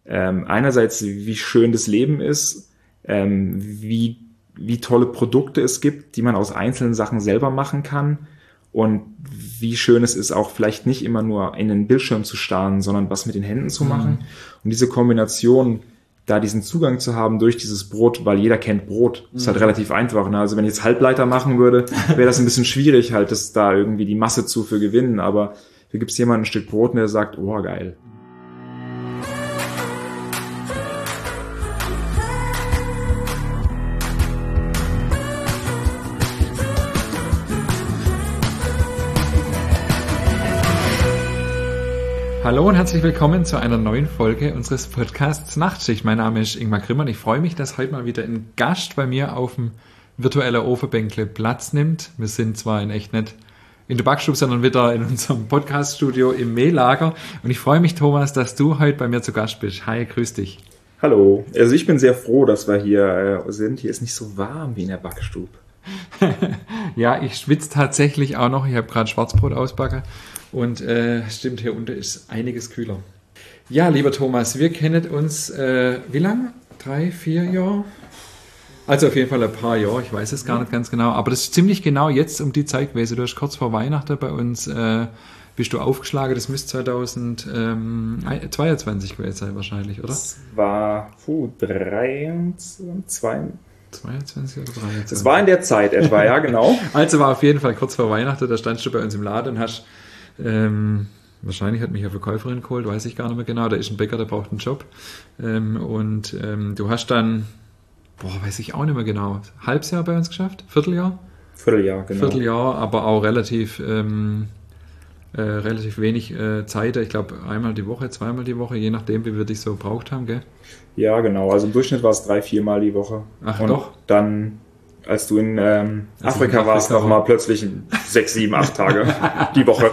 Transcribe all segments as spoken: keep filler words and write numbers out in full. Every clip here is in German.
ähm, einerseits, wie schön das Leben ist, ähm, wie, wie tolle Produkte es gibt, die man aus einzelnen Sachen selber machen kann und wie schön es ist, auch vielleicht nicht immer nur in den Bildschirm zu starren, sondern was mit den Händen zu machen. Mhm. Und diese Kombination, da diesen Zugang zu haben durch dieses Brot, weil jeder kennt Brot, ist halt mhm. relativ einfach. Ne? Also wenn ich jetzt Halbleiter machen würde, wäre das ein bisschen schwierig, halt das da irgendwie die Masse zu für gewinnen. Aber hier gibt es jemanden ein Stück Brot, der sagt, oh geil. Hallo und herzlich willkommen zu einer neuen Folge unseres Podcasts Nachtschicht. Mein Name ist Ingmar Grimmer und ich freue mich, dass heute mal wieder ein Gast bei mir auf dem virtuellen Ofenbänkle Platz nimmt. Wir sind zwar in echt nicht in der Backstube, sondern wieder in unserem Podcaststudio im Mehlager. Und ich freue mich, Thomas, dass du heute bei mir zu Gast bist. Hi, grüß dich. Hallo. Also ich bin sehr froh, dass wir hier äh, sind. Hier ist nicht so warm wie in der Backstube. Ja, ich schwitze tatsächlich auch noch. Ich habe gerade Schwarzbrot ausbacken. Und äh, stimmt, hier unten ist einiges kühler. Ja, lieber Thomas, wir kennen uns, äh, wie lange? Drei, vier Jahre? Also auf jeden Fall ein paar Jahre, ich weiß es gar nicht ganz genau. Aber das ist ziemlich genau jetzt um die Zeit gewesen. Du hast kurz vor Weihnachten bei uns, äh, bist du aufgeschlagen, das müsste zweitausendzweiundzwanzig gewesen sein wahrscheinlich, oder? Das war, puh, dreiundzwanzig, zweiundzwanzig oder dreiundzwanzig? Das war in der Zeit etwa, ja, genau. Also war auf jeden Fall kurz vor Weihnachten, da standst du bei uns im Laden und hast... Ähm, wahrscheinlich hat mich eine Verkäuferin geholt, weiß ich gar nicht mehr genau. Da ist ein Bäcker, der braucht einen Job. Ähm, und ähm, du hast dann, boah, weiß ich auch nicht mehr genau, halbes Jahr bei uns geschafft? Vierteljahr? Vierteljahr, genau. Vierteljahr, aber auch relativ, ähm, äh, relativ wenig äh, Zeit. Ich glaube, einmal die Woche, zweimal die Woche, je nachdem, wie wir dich so gebraucht haben, gell? Ja, genau. Also im Durchschnitt war es drei, viermal die Woche. Ach, und doch? Dann... Als du in ähm, Als Afrika, Afrika warst, noch mal plötzlich sechs, sieben, acht Tage die Woche.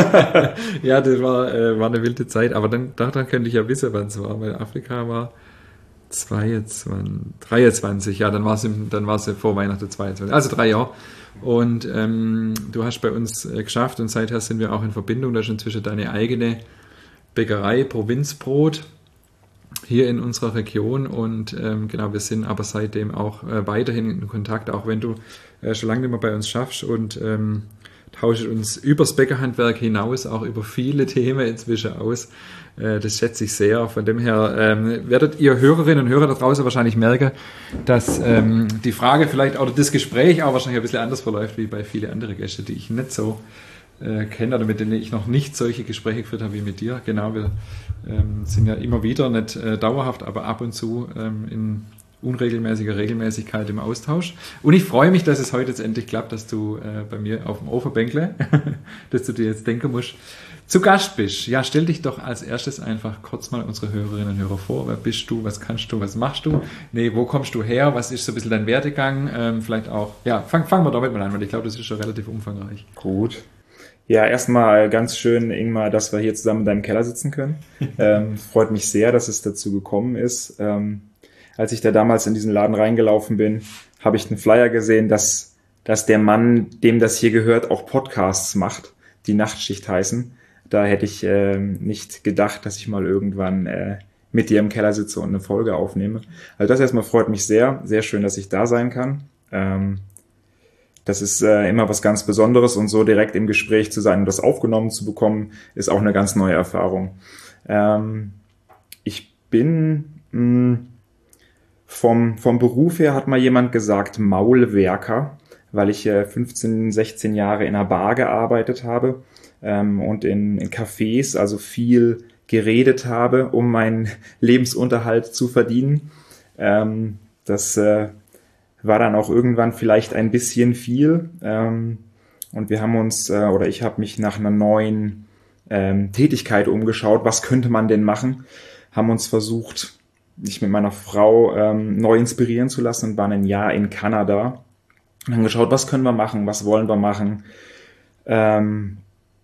Ja, das war, äh, war eine wilde Zeit. Aber dann daran könnte ich ja wissen, wann es war, weil Afrika war zweiundzwanzig, dreiundzwanzig. Ja, dann war es dann war es vor Weihnachten zweiundzwanzig. Also drei Jahre. Und ähm, du hast bei uns äh, geschafft und seither sind wir auch in Verbindung. Da ist inzwischen deine eigene Bäckerei, Provinzbrot, hier in unserer Region und ähm, genau, wir sind aber seitdem auch äh, weiterhin in Kontakt, auch wenn du äh, schon lange nicht mehr bei uns schaffst und ähm, tauscht uns übers Bäckerhandwerk hinaus auch über viele Themen inzwischen aus. Äh, das schätze ich sehr. Von dem her ähm, werdet ihr Hörerinnen und Hörer da draußen wahrscheinlich merken, dass ähm, die Frage vielleicht oder das Gespräch auch wahrscheinlich ein bisschen anders verläuft wie bei vielen anderen Gästen, die ich nicht so äh, kenne oder mit denen ich noch nicht solche Gespräche geführt habe wie mit dir. Genau, wir ähm, sind ja immer wieder, nicht äh, dauerhaft, aber ab und zu ähm, in unregelmäßiger Regelmäßigkeit im Austausch. Und ich freue mich, dass es heute jetzt endlich klappt, dass du äh, bei mir auf dem Ofenbänkle, dass du dir jetzt denken musst, zu Gast bist. Ja, stell dich doch als erstes einfach kurz mal unsere Hörerinnen und Hörer vor. Wer bist du? Was kannst du? Was machst du? Nee, wo kommst du her? Was ist so ein bisschen dein Werdegang? Ähm, vielleicht auch, ja, fangen fang wir damit mal an, weil ich glaube, das ist schon relativ umfangreich. Gut. Ja, erstmal ganz schön, Ingmar, dass wir hier zusammen in deinem Keller sitzen können. Ähm, freut mich sehr, dass es dazu gekommen ist. Ähm, als ich da damals in diesen Laden reingelaufen bin, habe ich einen Flyer gesehen, dass, dass der Mann, dem das hier gehört, auch Podcasts macht, die Nachtschicht heißen. Da hätte ich äh, nicht gedacht, dass ich mal irgendwann äh, mit dir im Keller sitze und eine Folge aufnehme. Also das erstmal freut mich sehr. Sehr schön, dass ich da sein kann. Ähm, Das ist äh, immer was ganz Besonderes und so direkt im Gespräch zu sein und das aufgenommen zu bekommen, ist auch eine ganz neue Erfahrung. Ähm, ich bin mh, vom, vom Beruf her, hat mal jemand gesagt, Maulwerker, weil ich äh, fünfzehn, sechzehn Jahre in einer Bar gearbeitet habe ähm, und in, in Cafés, also viel geredet habe, um meinen Lebensunterhalt zu verdienen. Ähm, das äh, war dann auch irgendwann vielleicht ein bisschen viel. Ähm, und wir haben uns, äh, oder ich habe mich nach einer neuen ähm, Tätigkeit umgeschaut. Was könnte man denn machen? Haben uns versucht, mich mit meiner Frau ähm, neu inspirieren zu lassen und waren ein Jahr in Kanada. Und haben geschaut, was können wir machen? Was wollen wir machen? Ähm,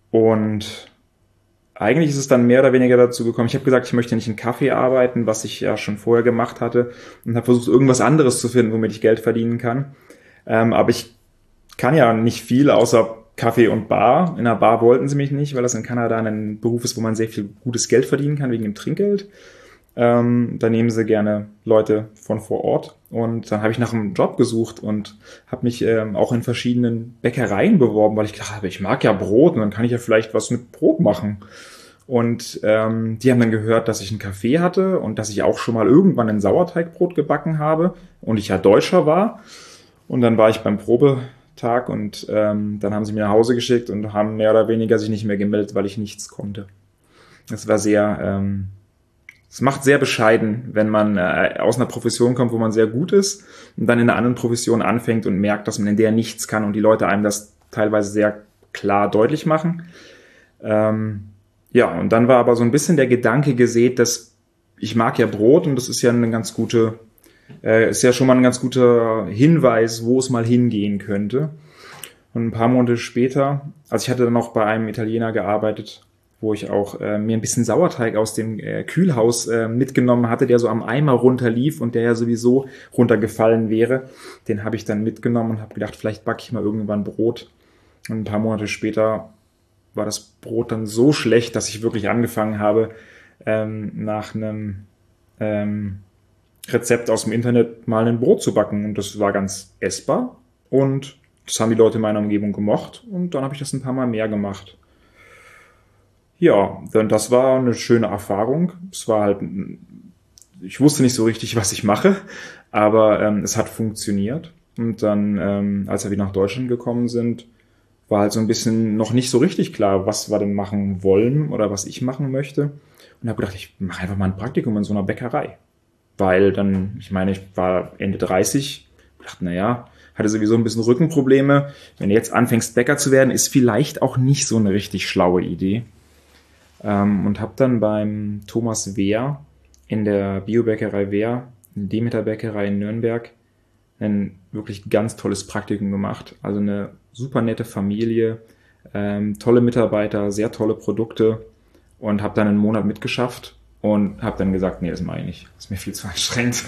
und eigentlich ist es dann mehr oder weniger dazu gekommen, ich habe gesagt, ich möchte nicht in Kaffee arbeiten, was ich ja schon vorher gemacht hatte, und habe versucht, irgendwas anderes zu finden, womit ich Geld verdienen kann. Ähm, aber ich kann ja nicht viel außer Kaffee und Bar. In einer Bar wollten sie mich nicht, weil das in Kanada ein Beruf ist, wo man sehr viel gutes Geld verdienen kann, wegen dem Trinkgeld. Ähm, da nehmen sie gerne Leute von vor Ort. Und dann habe ich nach einem Job gesucht und habe mich ähm, auch in verschiedenen Bäckereien beworben, weil ich gedacht habe, ich mag ja Brot und dann kann ich ja vielleicht was mit Brot machen. Und ähm, die haben dann gehört, dass ich einen Kaffee hatte und dass ich auch schon mal irgendwann ein Sauerteigbrot gebacken habe und ich ja Deutscher war. Und dann war ich beim Probetag und ähm, dann haben sie mich nach Hause geschickt und haben mehr oder weniger sich nicht mehr gemeldet, weil ich nichts konnte. Das war sehr... Ähm, Es macht sehr bescheiden, wenn man äh, aus einer Profession kommt, wo man sehr gut ist und dann in einer anderen Profession anfängt und merkt, dass man in der nichts kann und die Leute einem das teilweise sehr klar deutlich machen. Ähm, ja, und dann war aber so ein bisschen der Gedanke gesät, dass ich mag ja Brot und das ist ja eine ganz gute, äh, ist ja schon mal ein ganz guter Hinweis, wo es mal hingehen könnte. Und ein paar Monate später, also ich hatte dann noch bei einem Italiener gearbeitet, wo ich auch äh, mir ein bisschen Sauerteig aus dem äh, Kühlhaus äh, mitgenommen hatte, der so am Eimer runterlief und der ja sowieso runtergefallen wäre. Den habe ich dann mitgenommen und habe gedacht, vielleicht backe ich mal irgendwann Brot. Und ein paar Monate später war das Brot dann so schlecht, dass ich wirklich angefangen habe, ähm, nach einem ähm, Rezept aus dem Internet mal ein Brot zu backen. Und das war ganz essbar und das haben die Leute in meiner Umgebung gemocht. Und dann habe ich das ein paar Mal mehr gemacht. Ja, dann das war eine schöne Erfahrung. Es war halt, ich wusste nicht so richtig, was ich mache, aber ähm, es hat funktioniert. Und dann, ähm, als wir wieder nach Deutschland gekommen sind, war halt so ein bisschen noch nicht so richtig klar, was wir denn machen wollen oder was ich machen möchte. Und habe gedacht, ich mache einfach mal ein Praktikum in so einer Bäckerei. Weil dann, ich meine, ich war Ende dreißig, dachte, naja, hatte sowieso ein bisschen Rückenprobleme. Wenn du jetzt anfängst, Bäcker zu werden, ist vielleicht auch nicht so eine richtig schlaue Idee. Ähm, und habe dann beim Thomas Wehr in der Biobäckerei Wehr, in Demeter Bäckerei in Nürnberg, ein wirklich ganz tolles Praktikum gemacht. Also eine super nette Familie, ähm, tolle Mitarbeiter, sehr tolle Produkte und habe dann einen Monat mitgeschafft und habe dann gesagt, nee, das mache ich nicht. Das ist mir viel zu anstrengend.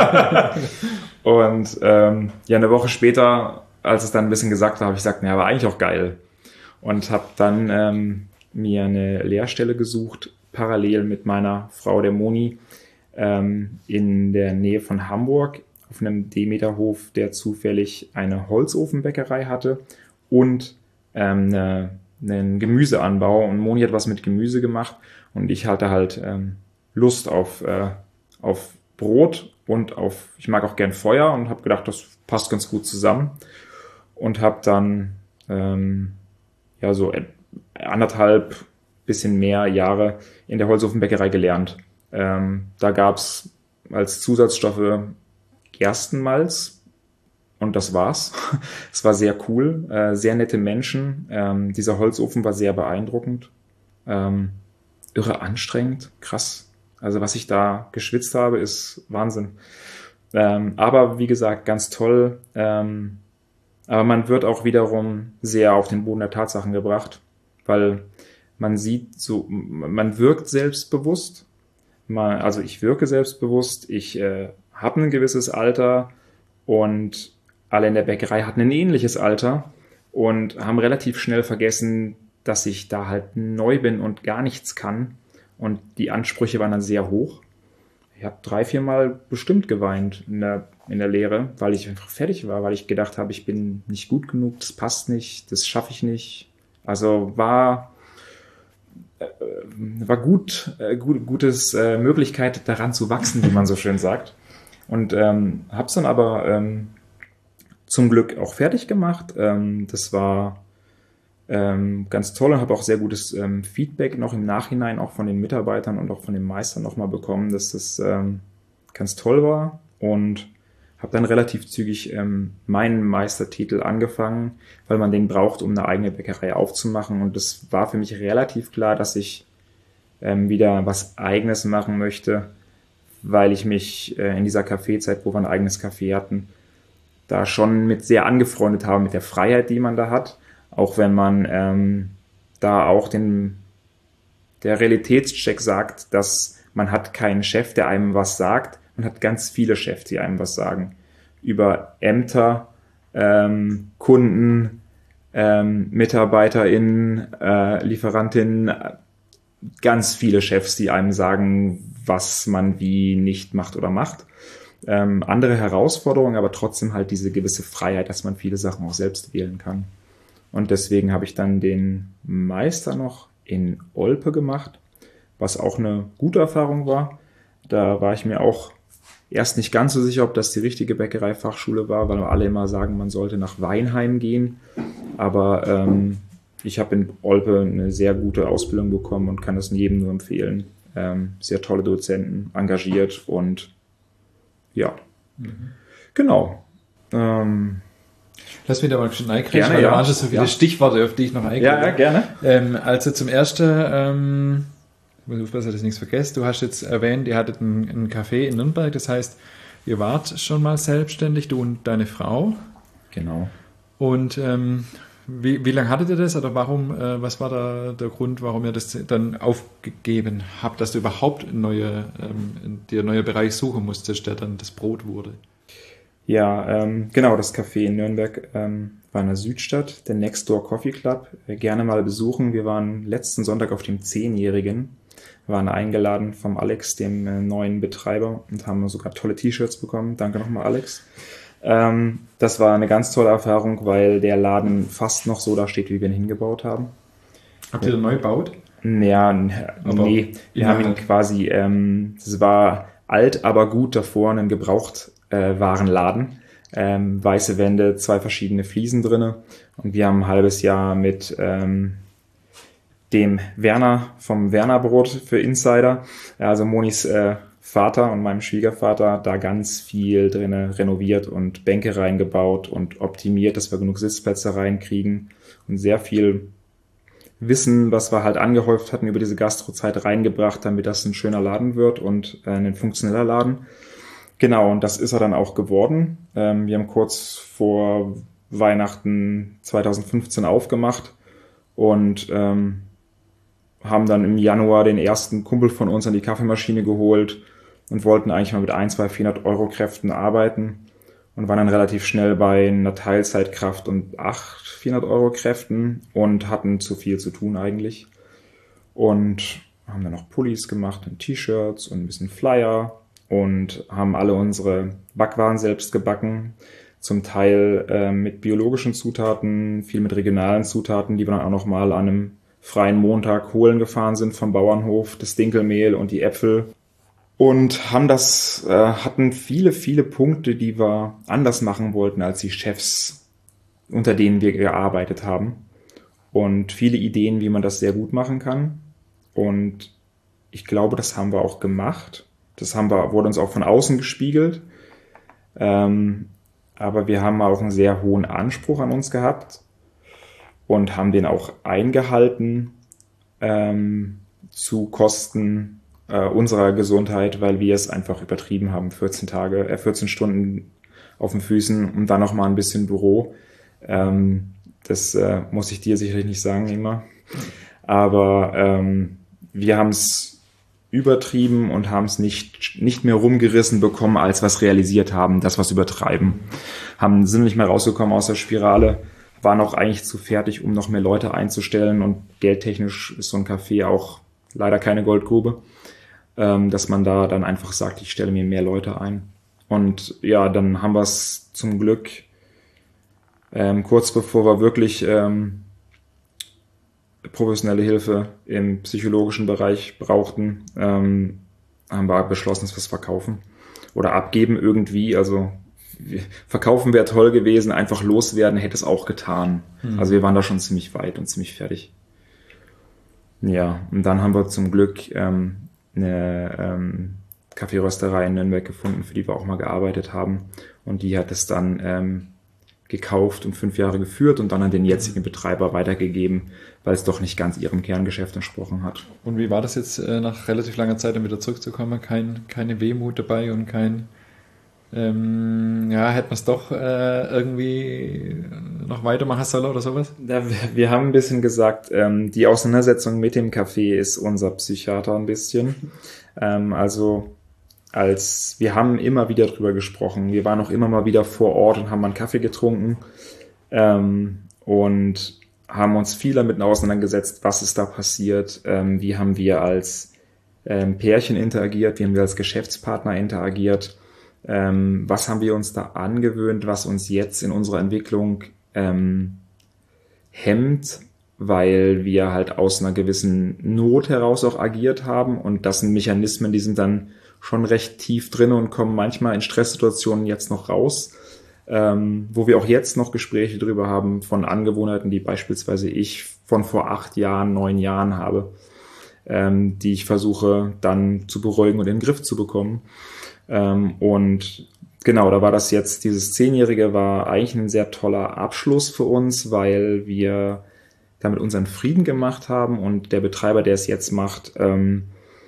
Und ähm, ja, eine Woche später, als es dann ein bisschen gesagt war, habe ich gesagt, naja, war eigentlich auch geil. Und habe dann ähm, mir eine Lehrstelle gesucht, parallel mit meiner Frau, der Moni, ähm, in der Nähe von Hamburg, auf einem Demeterhof, der zufällig eine Holzofenbäckerei hatte und ähm, eine, einen Gemüseanbau. Und Moni hat was mit Gemüse gemacht und ich hatte halt ähm, Lust auf, äh, auf Brot und auf, ich mag auch gern Feuer und habe gedacht, das passt ganz gut zusammen und habe dann ähm, ja so anderthalb, bisschen mehr Jahre in der Holzofenbäckerei gelernt. Ähm, da gab's als Zusatzstoffe Gerstenmalz und das war's. Es war sehr cool, äh, sehr nette Menschen. Ähm, dieser Holzofen war sehr beeindruckend. Ähm, irre anstrengend, krass. Also was ich da geschwitzt habe, ist Wahnsinn. Ähm, aber wie gesagt, ganz toll. Ähm, aber man wird auch wiederum sehr auf den Boden der Tatsachen gebracht, weil man sieht so, man wirkt selbstbewusst. Man, also ich wirke selbstbewusst. Ich äh, habe ein gewisses Alter und alle in der Bäckerei hatten ein ähnliches Alter und haben relativ schnell vergessen, dass ich da halt neu bin und gar nichts kann. Und die Ansprüche waren dann sehr hoch. Ich habe drei, vier Mal bestimmt geweint in der, in der Lehre, weil ich einfach fertig war, weil ich gedacht habe, ich bin nicht gut genug, das passt nicht, das schaffe ich nicht. Also war, äh, war gut, äh, gut, gutes äh, Möglichkeit daran zu wachsen, wie man so schön sagt. Und ähm, habe es dann aber ähm, zum Glück auch fertig gemacht. Ähm, das war ähm, ganz toll und habe auch sehr gutes ähm, Feedback noch im Nachhinein auch von den Mitarbeitern und auch von den Meistern nochmal bekommen, dass das ähm, ganz toll war und habe dann relativ zügig ähm, meinen Meistertitel angefangen, weil man den braucht, um eine eigene Bäckerei aufzumachen und das war für mich relativ klar, dass ich ähm, wieder was Eigenes machen möchte, weil ich mich äh, in dieser Kaffeezeit, wo wir ein eigenes Café hatten, da schon mit sehr angefreundet habe mit der Freiheit, die man da hat. Auch wenn man ähm, da auch den der Realitätscheck sagt, dass man hat keinen Chef, der einem was sagt. Man hat ganz viele Chefs, die einem was sagen. Über Ämter, ähm, Kunden, ähm, MitarbeiterInnen, äh, LieferantInnen, ganz viele Chefs, die einem sagen, was man wie nicht macht oder macht. Ähm, andere Herausforderungen, aber trotzdem halt diese gewisse Freiheit, dass man viele Sachen auch selbst wählen kann. Und deswegen habe ich dann den Meister noch in Olpe gemacht, was auch eine gute Erfahrung war. Da war ich mir auch erst nicht ganz so sicher, ob das die richtige Bäckereifachschule war, weil alle immer sagen, man sollte nach Weinheim gehen. Aber ähm, ich habe in Olpe eine sehr gute Ausbildung bekommen und kann das jedem nur empfehlen. Ähm, sehr tolle Dozenten, engagiert und ja, mhm. genau. Ähm, Lass mich da mal schon eingreifen, gerne, weil ja. da waren schon so viele ja. Stichworte, auf die ich noch eingreife. Ja, ja, gerne. Ähm, also zum Ersten, ähm, ich muss aufpassen, dass ich nichts vergesse, du hast jetzt erwähnt, ihr hattet ein, ein Café in Nürnberg, das heißt, ihr wart schon mal selbstständig, du und deine Frau. Genau. Und ähm, wie, wie lange hattet ihr das oder warum, äh, was war da der Grund, warum ihr das dann aufgegeben habt, dass du überhaupt neue, ähm, dir einen neuen Bereich suchen musstest, der dann das Brot wurde? Ja, ähm, genau, das Café in Nürnberg ähm, war in der Südstadt, der Next Door Coffee Club. Äh, gerne mal besuchen. Wir waren letzten Sonntag auf dem Zehnjährigen, waren eingeladen vom Alex, dem äh, neuen Betreiber, und haben sogar tolle T-Shirts bekommen. Danke nochmal, Alex. Ähm, das war eine ganz tolle Erfahrung, weil der Laden fast noch so da steht, wie wir ihn hingebaut haben. Habt ihr den neu gebaut? Ja, nee, wir haben ihn quasi, ähm, es war alt, aber gut davor, einen Gebrauchtwarenladen. Äh, ähm, weiße Wände, zwei verschiedene Fliesen drinne. Und wir haben ein halbes Jahr mit ähm, dem Werner vom Werner Brot für Insider, also Monis äh, Vater und meinem Schwiegervater, da ganz viel drinne renoviert und Bänke reingebaut und optimiert, dass wir genug Sitzplätze reinkriegen und sehr viel Wissen, was wir halt angehäuft hatten, über diese Gastrozeit reingebracht, damit das ein schöner Laden wird und äh, ein funktioneller Laden. Genau, und das ist er dann auch geworden. Ähm, wir haben kurz vor Weihnachten zwanzig fünfzehn aufgemacht und ähm, haben dann im Januar den ersten Kumpel von uns an die Kaffeemaschine geholt und wollten eigentlich mal mit ein, zwei, vierhundert Euro Kräften arbeiten und waren dann relativ schnell bei einer Teilzeitkraft und acht, vierhundert Euro Kräften und hatten zu viel zu tun eigentlich. Und haben dann noch Pullis gemacht und T-Shirts und ein bisschen Flyer und haben alle unsere Backwaren selbst gebacken. Zum Teil äh, mit biologischen Zutaten, viel mit regionalen Zutaten, die wir dann auch noch mal an einem freien Montag holen gefahren sind vom Bauernhof, das Dinkelmehl und die Äpfel. Und haben das, äh, hatten viele, viele Punkte, die wir anders machen wollten als die Chefs, unter denen wir gearbeitet haben. Und viele Ideen, wie man das sehr gut machen kann. Und ich glaube, das haben wir auch gemacht. Das haben wir, wurde uns auch von außen gespiegelt. Ähm, aber wir haben auch einen sehr hohen Anspruch an uns gehabt und haben den auch eingehalten ähm, zu Kosten äh, unserer Gesundheit, weil wir es einfach übertrieben haben. vierzehn Tage, äh, vierzehn Stunden auf den Füßen und dann noch mal ein bisschen Büro. Ähm, das äh, muss ich dir sicherlich nicht sagen, immer. Aber ähm, wir haben es übertrieben und haben es nicht, nicht mehr rumgerissen bekommen, als was realisiert haben, das was übertreiben. Haben, sind nicht mehr rausgekommen aus der Spirale, waren auch eigentlich zu fertig, um noch mehr Leute einzustellen und geldtechnisch ist so ein Café auch leider keine Goldgrube, ähm, dass man da dann einfach sagt, ich stelle mir mehr Leute ein. Und ja, dann haben wir es zum Glück ähm, kurz bevor wir wirklich ähm, professionelle Hilfe im psychologischen Bereich brauchten, ähm, haben wir beschlossen, dass wir es verkaufen oder abgeben irgendwie. Also verkaufen wäre toll gewesen, einfach loswerden hätte es auch getan. Mhm. Also wir waren da schon ziemlich weit und ziemlich fertig. Ja, und dann haben wir zum Glück ähm, eine ähm, Kaffeerösterei in Nürnberg gefunden, für die wir auch mal gearbeitet haben. Und die hat es dann ähm, gekauft und fünf Jahre geführt und dann an den jetzigen Betreiber weitergegeben, weil es doch nicht ganz ihrem Kerngeschäft entsprochen hat. Und wie war das jetzt, äh, nach relativ langer Zeit dann wieder zurückzukommen? Kein, keine Wehmut dabei und kein, ähm, ja, hätte man es doch äh, irgendwie noch weitermachen sollen oder sowas? Ja, wir haben ein bisschen gesagt, ähm, die Auseinandersetzung mit dem Café ist unser Psychiater ein bisschen. Ähm, also als wir haben immer wieder drüber gesprochen. Wir waren auch immer mal wieder vor Ort und haben mal einen Kaffee getrunken ähm, und haben uns viel damit auseinandergesetzt, was ist da passiert, ähm, wie haben wir als ähm, Pärchen interagiert, wie haben wir als Geschäftspartner interagiert, ähm, was haben wir uns da angewöhnt, was uns jetzt in unserer Entwicklung ähm, hemmt, weil wir halt aus einer gewissen Not heraus auch agiert haben und das sind Mechanismen, die sind dann schon recht tief drin und kommen manchmal in Stresssituationen jetzt noch raus, ähm, wo wir auch jetzt noch Gespräche drüber haben von Angewohnheiten, die beispielsweise ich von vor acht Jahren, neun Jahren habe, ähm, die ich versuche dann zu beruhigen und in den Griff zu bekommen. Ähm, und genau, da war das jetzt, dieses Zehnjährige war eigentlich ein sehr toller Abschluss für uns, weil wir damit unseren Frieden gemacht haben und der Betreiber, der es jetzt macht, ähm,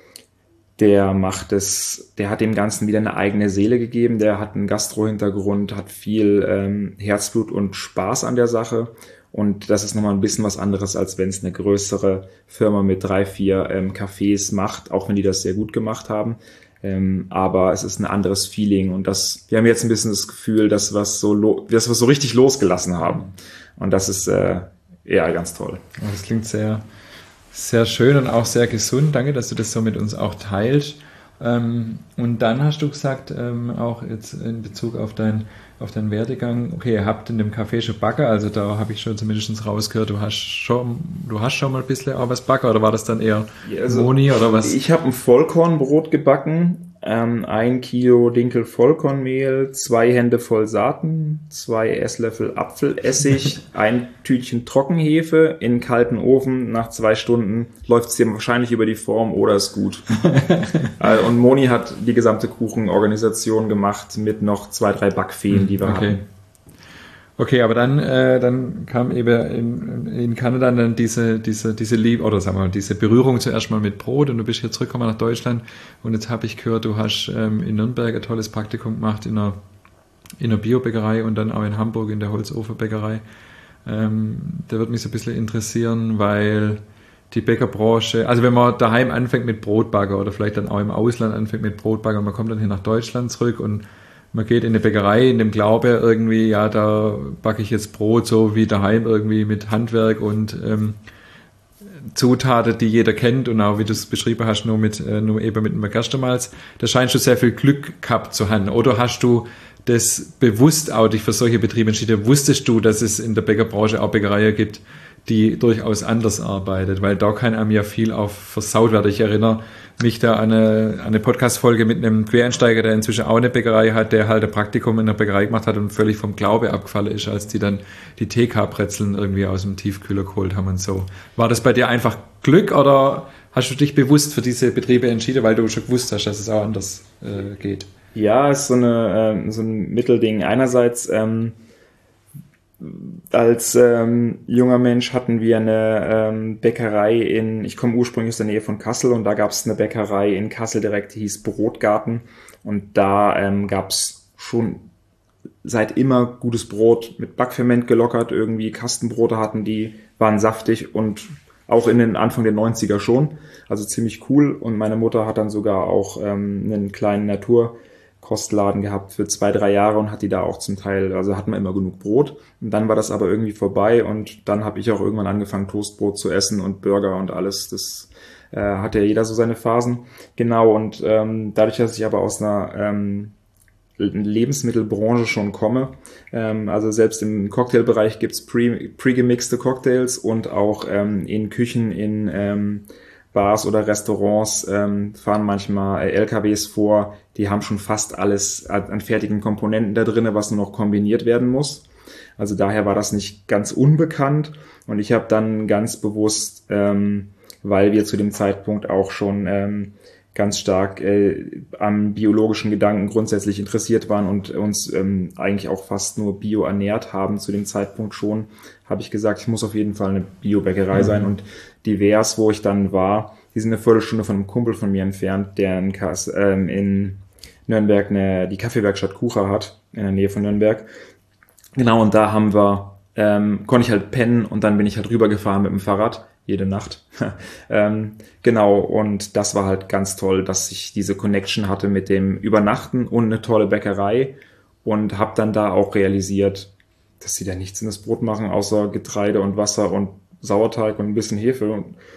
der macht es, der hat dem Ganzen wieder eine eigene Seele gegeben, der hat einen Gastro-Hintergrund, hat viel ähm, Herzblut und Spaß an der Sache und das ist nochmal ein bisschen was anderes, als wenn es eine größere Firma mit drei, vier ähm, Cafés macht, auch wenn die das sehr gut gemacht haben. Ähm, aber es ist ein anderes Feeling und das, wir haben jetzt ein bisschen das Gefühl, dass wir es so, lo- dass wir es so richtig losgelassen haben. Und das ist äh, ja ganz toll. Das klingt sehr, sehr schön und auch sehr gesund. Danke, dass du das so mit uns auch teilst. Ähm, und dann hast du gesagt, ähm, auch jetzt in Bezug auf dein, auf deinen Werdegang, okay, ihr habt in dem Café schon Backer, also da habe ich schon zumindest rausgehört, du hast schon, du hast schon mal ein bisschen auch was Backer, oder war das dann eher Ja, also, Moni oder was? Ich habe ein Vollkornbrot gebacken, ähm, ein Kilo Dinkel Vollkornmehl, zwei Hände voll Saaten, zwei Esslöffel Apfelessig, ein Tütchen Trockenhefe in einen kalten Ofen. Nach zwei Stunden läuft es dir wahrscheinlich über die Form oder ist gut. äh, und Moni hat die gesamte Kuchenorganisation gemacht mit noch zwei, drei Backfeen, die wir okay. hatten. Okay, aber dann, äh, dann kam eben in, in Kanada dann diese, diese, diese Liebe, oder sagen wir mal, diese Berührung zuerst mal mit Brot und du bist hier zurückgekommen nach Deutschland und jetzt habe ich gehört, du hast ähm, in Nürnberg ein tolles Praktikum gemacht in einer, in einer Biobäckerei und dann auch in Hamburg in der Holzofenbäckerei. Ähm, da würde mich so ein bisschen interessieren, weil die Bäckerbranche, also wenn man daheim anfängt mit Brotbacker oder vielleicht dann auch im Ausland anfängt mit Brotbacker und man kommt dann hier nach Deutschland zurück und man geht in eine Bäckerei in dem Glaube irgendwie, ja, da backe ich jetzt Brot so wie daheim irgendwie mit Handwerk und ähm, Zutaten, die jeder kennt und auch wie du es beschrieben hast, nur mit äh, nur eben mit einem Gerstenmalz. Da scheinst du sehr viel Glück gehabt zu haben. Oder hast du das bewusst auch dich für solche Betriebe entschieden? Wusstest du, dass es in der Bäckerbranche auch Bäckereien gibt, die durchaus anders arbeitet? Weil da kann einem ja viel auch versaut werden. Ich erinnere mich da an eine, an eine Podcast-Folge mit einem Quereinsteiger, der inzwischen auch eine Bäckerei hat, der halt ein Praktikum in der Bäckerei gemacht hat und völlig vom Glaube abgefallen ist, als die dann die T K-Brezeln irgendwie aus dem Tiefkühler geholt haben und so. War das bei dir einfach Glück oder hast du dich bewusst für diese Betriebe entschieden, weil du schon gewusst hast, dass es auch anders äh, geht? Ja, ist so, eine, äh, so ein Mittelding. Einerseits ähm, als ähm, junger Mensch hatten wir eine ähm, Bäckerei in, ich komme ursprünglich aus der Nähe von Kassel und da gab es eine Bäckerei in Kassel direkt, die hieß Brotgarten und da ähm, gab es schon seit immer gutes Brot mit Backferment gelockert, irgendwie Kastenbrote hatten die, waren saftig und auch in den Anfang der neunziger schon, also ziemlich cool und meine Mutter hat dann sogar auch ähm, einen kleinen Natur Kostladen gehabt für zwei, drei Jahre und hat die da auch zum Teil, also hatten wir immer genug Brot. Und dann war das aber irgendwie vorbei und dann habe ich auch irgendwann angefangen, Toastbrot zu essen und Burger und alles. Das äh, hat ja jeder so seine Phasen. Genau, und ähm, dadurch, dass ich aber aus einer ähm, Lebensmittelbranche schon komme, ähm, also selbst im Cocktailbereich gibt's pre, pre-gemixte Cocktails und auch ähm, in Küchen, in ähm, Bars oder Restaurants ähm, fahren manchmal L K Ws vor, die haben schon fast alles an, an fertigen Komponenten da drin, was nur noch kombiniert werden muss. Also daher war das nicht ganz unbekannt und ich habe dann ganz bewusst, ähm, weil wir zu dem Zeitpunkt auch schon ähm, ganz stark äh, am biologischen Gedanken grundsätzlich interessiert waren und uns ähm, eigentlich auch fast nur bio ernährt haben zu dem Zeitpunkt schon, habe ich gesagt, ich muss auf jeden Fall eine Biobäckerei mhm. sein und divers, wo ich dann war, die sind eine Viertelstunde von einem Kumpel von mir entfernt, der in, Kass, ähm, in Nürnberg eine, die Kaffeewerkstatt Kucha hat, in der Nähe von Nürnberg. Genau, und da haben wir, ähm, konnte ich halt pennen und dann bin ich halt rübergefahren mit dem Fahrrad, jede Nacht. ähm, genau, und das war halt ganz toll, dass ich diese Connection hatte mit dem Übernachten und eine tolle Bäckerei und habe dann da auch realisiert, dass sie da nichts in das Brot machen, außer Getreide und Wasser und Sauerteig und ein bisschen Hefe und,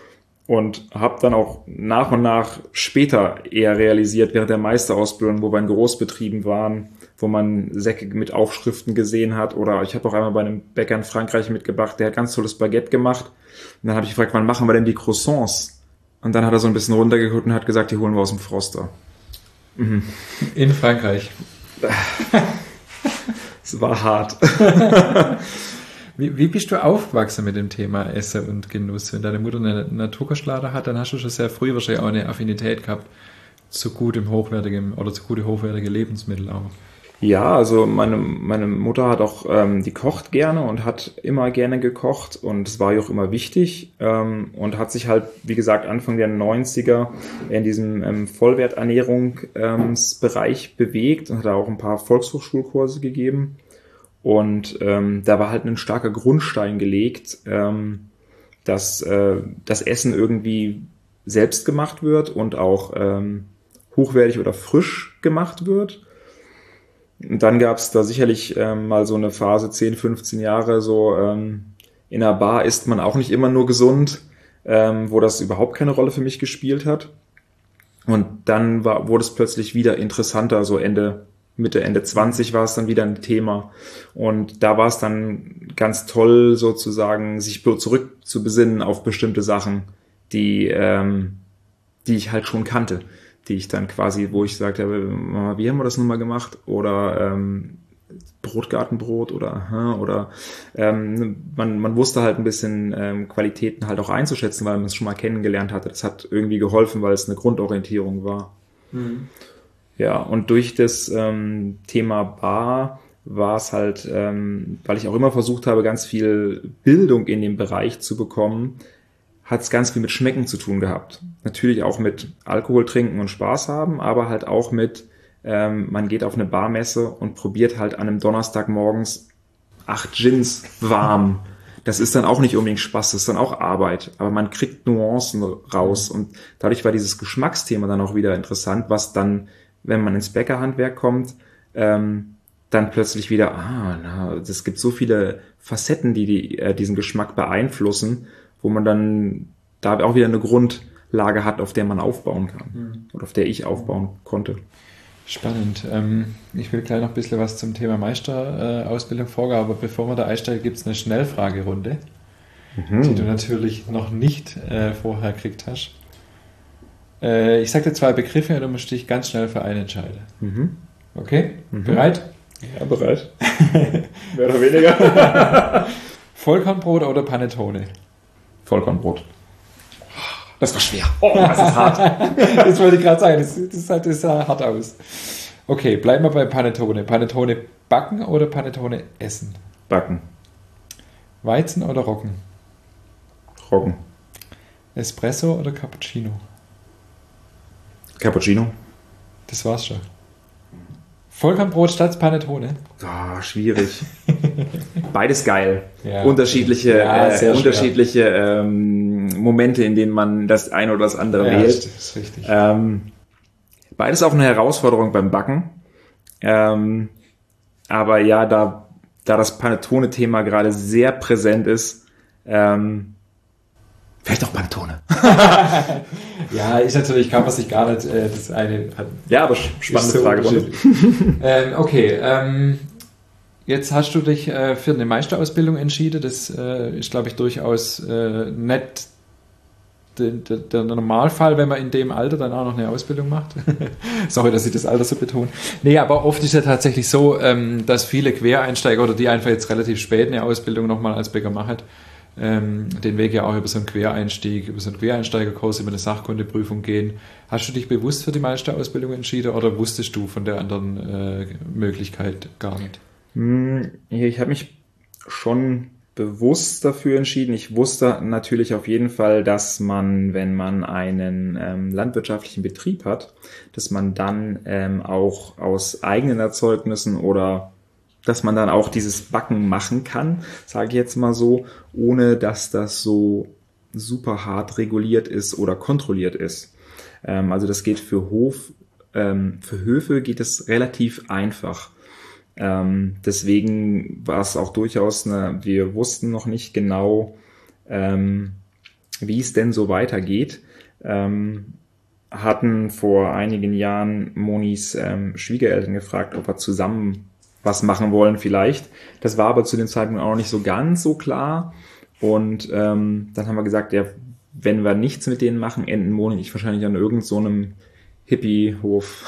und habe dann auch nach und nach später eher realisiert, während der Meisterausbildung, wo wir in Großbetrieben waren, wo man Säcke mit Aufschriften gesehen hat, oder ich habe auch einmal bei einem Bäcker in Frankreich mitgebracht, der hat ganz tolles Baguette gemacht. Und dann habe ich gefragt, wann machen wir denn die Croissants? Und dann hat er so ein bisschen runtergeguckt und hat gesagt, die holen wir aus dem Froster. Mhm. In Frankreich. Es war hart. Wie, wie bist du aufgewachsen mit dem Thema Essen und Genuss? Wenn deine Mutter einen Naturkostladen hat, dann hast du schon sehr früh wahrscheinlich auch eine Affinität gehabt zu gutem, hochwertigem oder zu gute, hochwertige Lebensmittel auch. Ja, also meine, meine Mutter hat auch, ähm, die kocht gerne und hat immer gerne gekocht und es war ihr auch immer wichtig ähm, und hat sich halt, wie gesagt, Anfang der neunziger in diesem ähm, Vollwerternährungsbereich ähm, bewegt und hat da auch ein paar Volkshochschulkurse gegeben und ähm, da war halt ein starker Grundstein gelegt, ähm, dass äh, das Essen irgendwie selbst gemacht wird und auch ähm, hochwertig oder frisch gemacht wird. Und dann gab es da sicherlich ähm, mal so eine Phase, zehn, fünfzehn Jahre, so ähm, in einer Bar isst man auch nicht immer nur gesund, ähm, wo das überhaupt keine Rolle für mich gespielt hat. Und dann war, wurde es plötzlich wieder interessanter, so Ende, Mitte, Ende zwanzig war es dann wieder ein Thema. Und da war es dann ganz toll, sozusagen, sich zurück zu besinnen auf bestimmte Sachen, die, ähm, die ich halt schon kannte. Die ich dann quasi, wo ich sagte, Mama, wie haben wir das nun mal gemacht? Oder ähm, Brotgartenbrot oder oder ähm, man, man wusste halt ein bisschen ähm, Qualitäten halt auch einzuschätzen, weil man es schon mal kennengelernt hatte. Das hat irgendwie geholfen, weil es eine Grundorientierung war. Mhm. Ja, und durch das ähm, Thema Bar war es halt, ähm, weil ich auch immer versucht habe, ganz viel Bildung in dem Bereich zu bekommen, hat es ganz viel mit Schmecken zu tun gehabt. Natürlich auch mit Alkohol trinken und Spaß haben, aber halt auch mit, ähm, man geht auf eine Barmesse und probiert halt an einem Donnerstagmorgens acht Gins warm. Das ist dann auch nicht unbedingt Spaß, das ist dann auch Arbeit. Aber man kriegt Nuancen raus. Und dadurch war dieses Geschmacksthema dann auch wieder interessant, was dann, wenn man ins Bäckerhandwerk kommt, ähm, dann plötzlich wieder, ah, na, es gibt so viele Facetten, die, die äh, diesen Geschmack beeinflussen, wo man dann da auch wieder eine Grundlage hat, auf der man aufbauen kann. Mhm. Oder auf der ich aufbauen konnte. Spannend. Ähm, ich will gleich noch ein bisschen was zum Thema Meisterausbildung äh, vorgehen, aber bevor wir da einsteigen, gibt es eine Schnellfragerunde, mhm. die du natürlich noch nicht äh, vorher gekriegt hast. Äh, ich sage dir zwei Begriffe und du musst dich ganz schnell für einen entscheiden. Mhm. Okay? Mhm. Bereit? Ja, bereit. Mehr oder weniger. Vollkornbrot oder Panettone? Vollkornbrot. Das war schwer. Oh, das ist hart. Das wollte ich gerade sagen. Das, das, das, das sah hart aus. Okay, bleiben wir bei Panettone. Panettone backen oder Panettone essen? Backen. Weizen oder Roggen? Roggen. Espresso oder Cappuccino? Cappuccino. Das war's schon. Vollkornbrot statt Panettone? Ah, schwierig. Beides geil. Ja. Unterschiedliche, ja, äh, unterschiedliche ähm, Momente, in denen man das eine oder das andere ja, wählt. Das ist richtig. Ähm, beides auch eine Herausforderung beim Backen. Ähm, aber ja, da, da das Panettone-Thema gerade sehr präsent ist, ähm, vielleicht auch Panettone. Ja, ist natürlich, kann man sich gar nicht äh, das eine... Hat, ja, aber spannende so Frage. ähm, okay, ähm, jetzt hast du dich äh, für eine Meisterausbildung entschieden. Das äh, ist, glaube ich, durchaus äh, nicht der, der, der Normalfall, wenn man in dem Alter dann auch noch eine Ausbildung macht. Sorry, dass ich das Alter so betone. Nee, aber oft ist ja tatsächlich so, ähm, dass viele Quereinsteiger oder die einfach jetzt relativ spät eine Ausbildung nochmal als Bäcker machen, ähm, den Weg ja auch über so einen Quereinstieg, über so einen Quereinsteigerkurs, über eine Sachkundeprüfung gehen. Hast du dich bewusst für die Meisterausbildung entschieden oder wusstest du von der anderen äh, Möglichkeit gar nicht? Ich habe mich schon bewusst dafür entschieden. Ich wusste natürlich auf jeden Fall, dass man, wenn man einen ähm, landwirtschaftlichen Betrieb hat, dass man dann ähm, auch aus eigenen Erzeugnissen oder dass man dann auch dieses Backen machen kann, sage ich jetzt mal so, ohne dass das so super hart reguliert ist oder kontrolliert ist. Ähm, also das geht für Hof, ähm, für Höfe geht es relativ einfach. Ähm, deswegen war es auch durchaus eine, wir wussten noch nicht genau, ähm, wie es denn so weitergeht. Ähm, hatten vor einigen Jahren Monis ähm, Schwiegereltern gefragt, ob wir zusammen was machen wollen vielleicht. Das war aber zu dem Zeitpunkt auch noch nicht so ganz so klar. Und ähm, dann haben wir gesagt, ja, wenn wir nichts mit denen machen, enden Moni und ich wahrscheinlich an irgend so einem Hippie-Hof.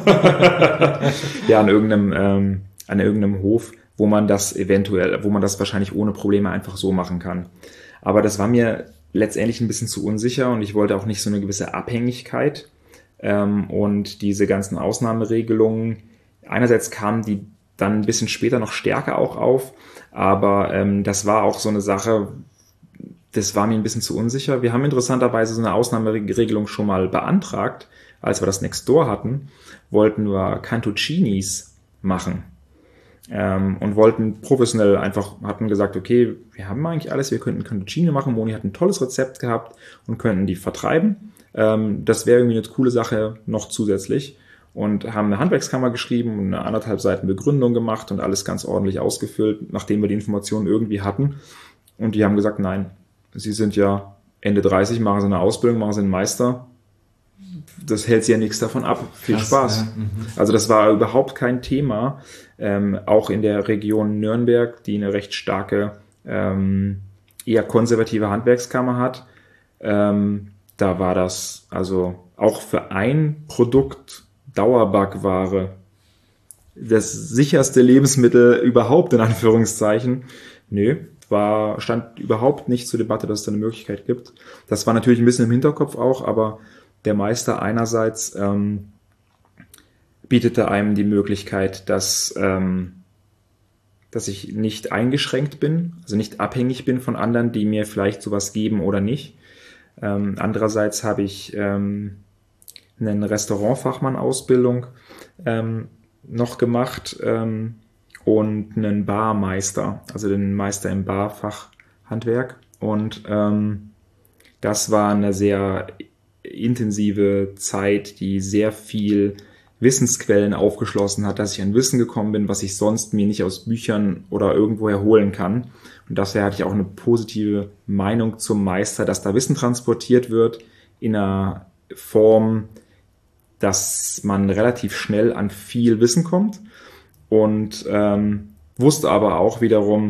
ja, an irgendeinem, ähm, an irgendeinem Hof, wo man das eventuell, wo man das wahrscheinlich ohne Probleme einfach so machen kann. Aber das war mir letztendlich ein bisschen zu unsicher und ich wollte auch nicht so eine gewisse Abhängigkeit. Ähm, und diese ganzen Ausnahmeregelungen, einerseits kamen die dann ein bisschen später noch stärker auch auf, aber ähm, das war auch so eine Sache, das war mir ein bisschen zu unsicher. Wir haben interessanterweise so eine Ausnahmeregelung schon mal beantragt, als wir das Nextdoor hatten, wollten wir Cantuccinis machen. Ähm, und wollten professionell einfach, hatten gesagt, okay, wir haben eigentlich alles, wir könnten Cantuccini machen. Moni hat ein tolles Rezept gehabt und könnten die vertreiben. Ähm, das wäre irgendwie eine coole Sache noch zusätzlich. Und haben eine Handwerkskammer geschrieben und eine anderthalb Seiten Begründung gemacht und alles ganz ordentlich ausgefüllt, nachdem wir die Informationen irgendwie hatten. Und die haben gesagt, nein, Sie sind ja Ende dreißig, machen Sie eine Ausbildung, machen Sie einen Meister. Das hält Sie ja nichts davon ab. Viel Krass, Spaß. Ja. Mhm. Also das war überhaupt kein Thema. Ähm, auch in der Region Nürnberg, die eine recht starke, ähm, eher konservative Handwerkskammer hat, ähm, da war das also auch für ein Produkt Dauerbackware das sicherste Lebensmittel überhaupt, in Anführungszeichen. Nö, war, stand überhaupt nicht zur Debatte, dass es da eine Möglichkeit gibt. Das war natürlich ein bisschen im Hinterkopf auch, aber der Meister einerseits ähm, bietete einem die Möglichkeit, dass, ähm, dass ich nicht eingeschränkt bin, also nicht abhängig bin von anderen, die mir vielleicht sowas geben oder nicht. Ähm, andererseits habe ich ähm, eine Restaurantfachmann-Ausbildung ähm, noch gemacht ähm, und einen Barmeister, also den Meister im Barfachhandwerk. Und ähm, das war eine sehr intensive Zeit, die sehr viel Wissensquellen aufgeschlossen hat, dass ich an Wissen gekommen bin, was ich sonst mir nicht aus Büchern oder irgendwoher holen kann. Und daher hatte ich auch eine positive Meinung zum Meister, dass da Wissen transportiert wird in einer Form, dass man relativ schnell an viel Wissen kommt und ähm, wusste aber auch wiederum,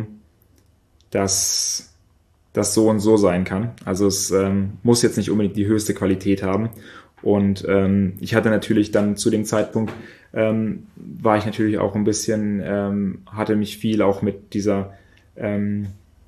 dass das so und so sein kann. Also es ähm, muss jetzt nicht unbedingt die höchste Qualität haben. Und ähm, ich hatte natürlich dann zu dem Zeitpunkt, ähm, war ich natürlich auch ein bisschen, ähm, hatte mich viel auch mit dieser, ähm,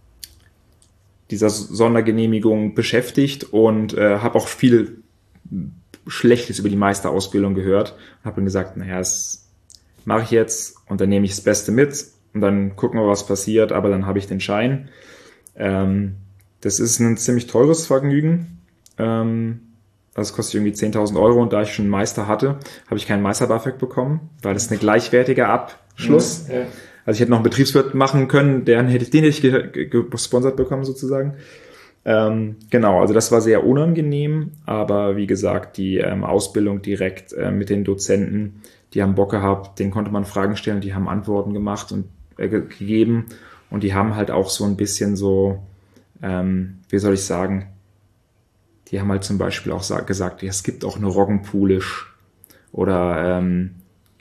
dieser Sondergenehmigung beschäftigt und äh, habe auch viel Schlechtes über die Meisterausbildung gehört und habe dann gesagt, naja, das mache ich jetzt und dann nehme ich das Beste mit und dann gucken wir, was passiert, aber dann habe ich den Schein. Ähm, das ist ein ziemlich teures Vergnügen. Ähm, das kostet irgendwie zehntausend Euro und da ich schon einen Meister hatte, habe ich keinen Meister-BAföG bekommen, weil das ein gleichwertiger Abschluss. Ja, ja. Also ich hätte noch einen Betriebswirt machen können, den hätte ich, den hätte ich gesponsert bekommen sozusagen. Ähm, genau, also das war sehr unangenehm, aber wie gesagt, die ähm, Ausbildung direkt äh, mit den Dozenten, die haben Bock gehabt, denen konnte man Fragen stellen, die haben Antworten gemacht und äh, gegeben und die haben halt auch so ein bisschen so, ähm, wie soll ich sagen, die haben halt zum Beispiel auch sa- gesagt, ja, es gibt auch eine Roggenpulisch oder ähm,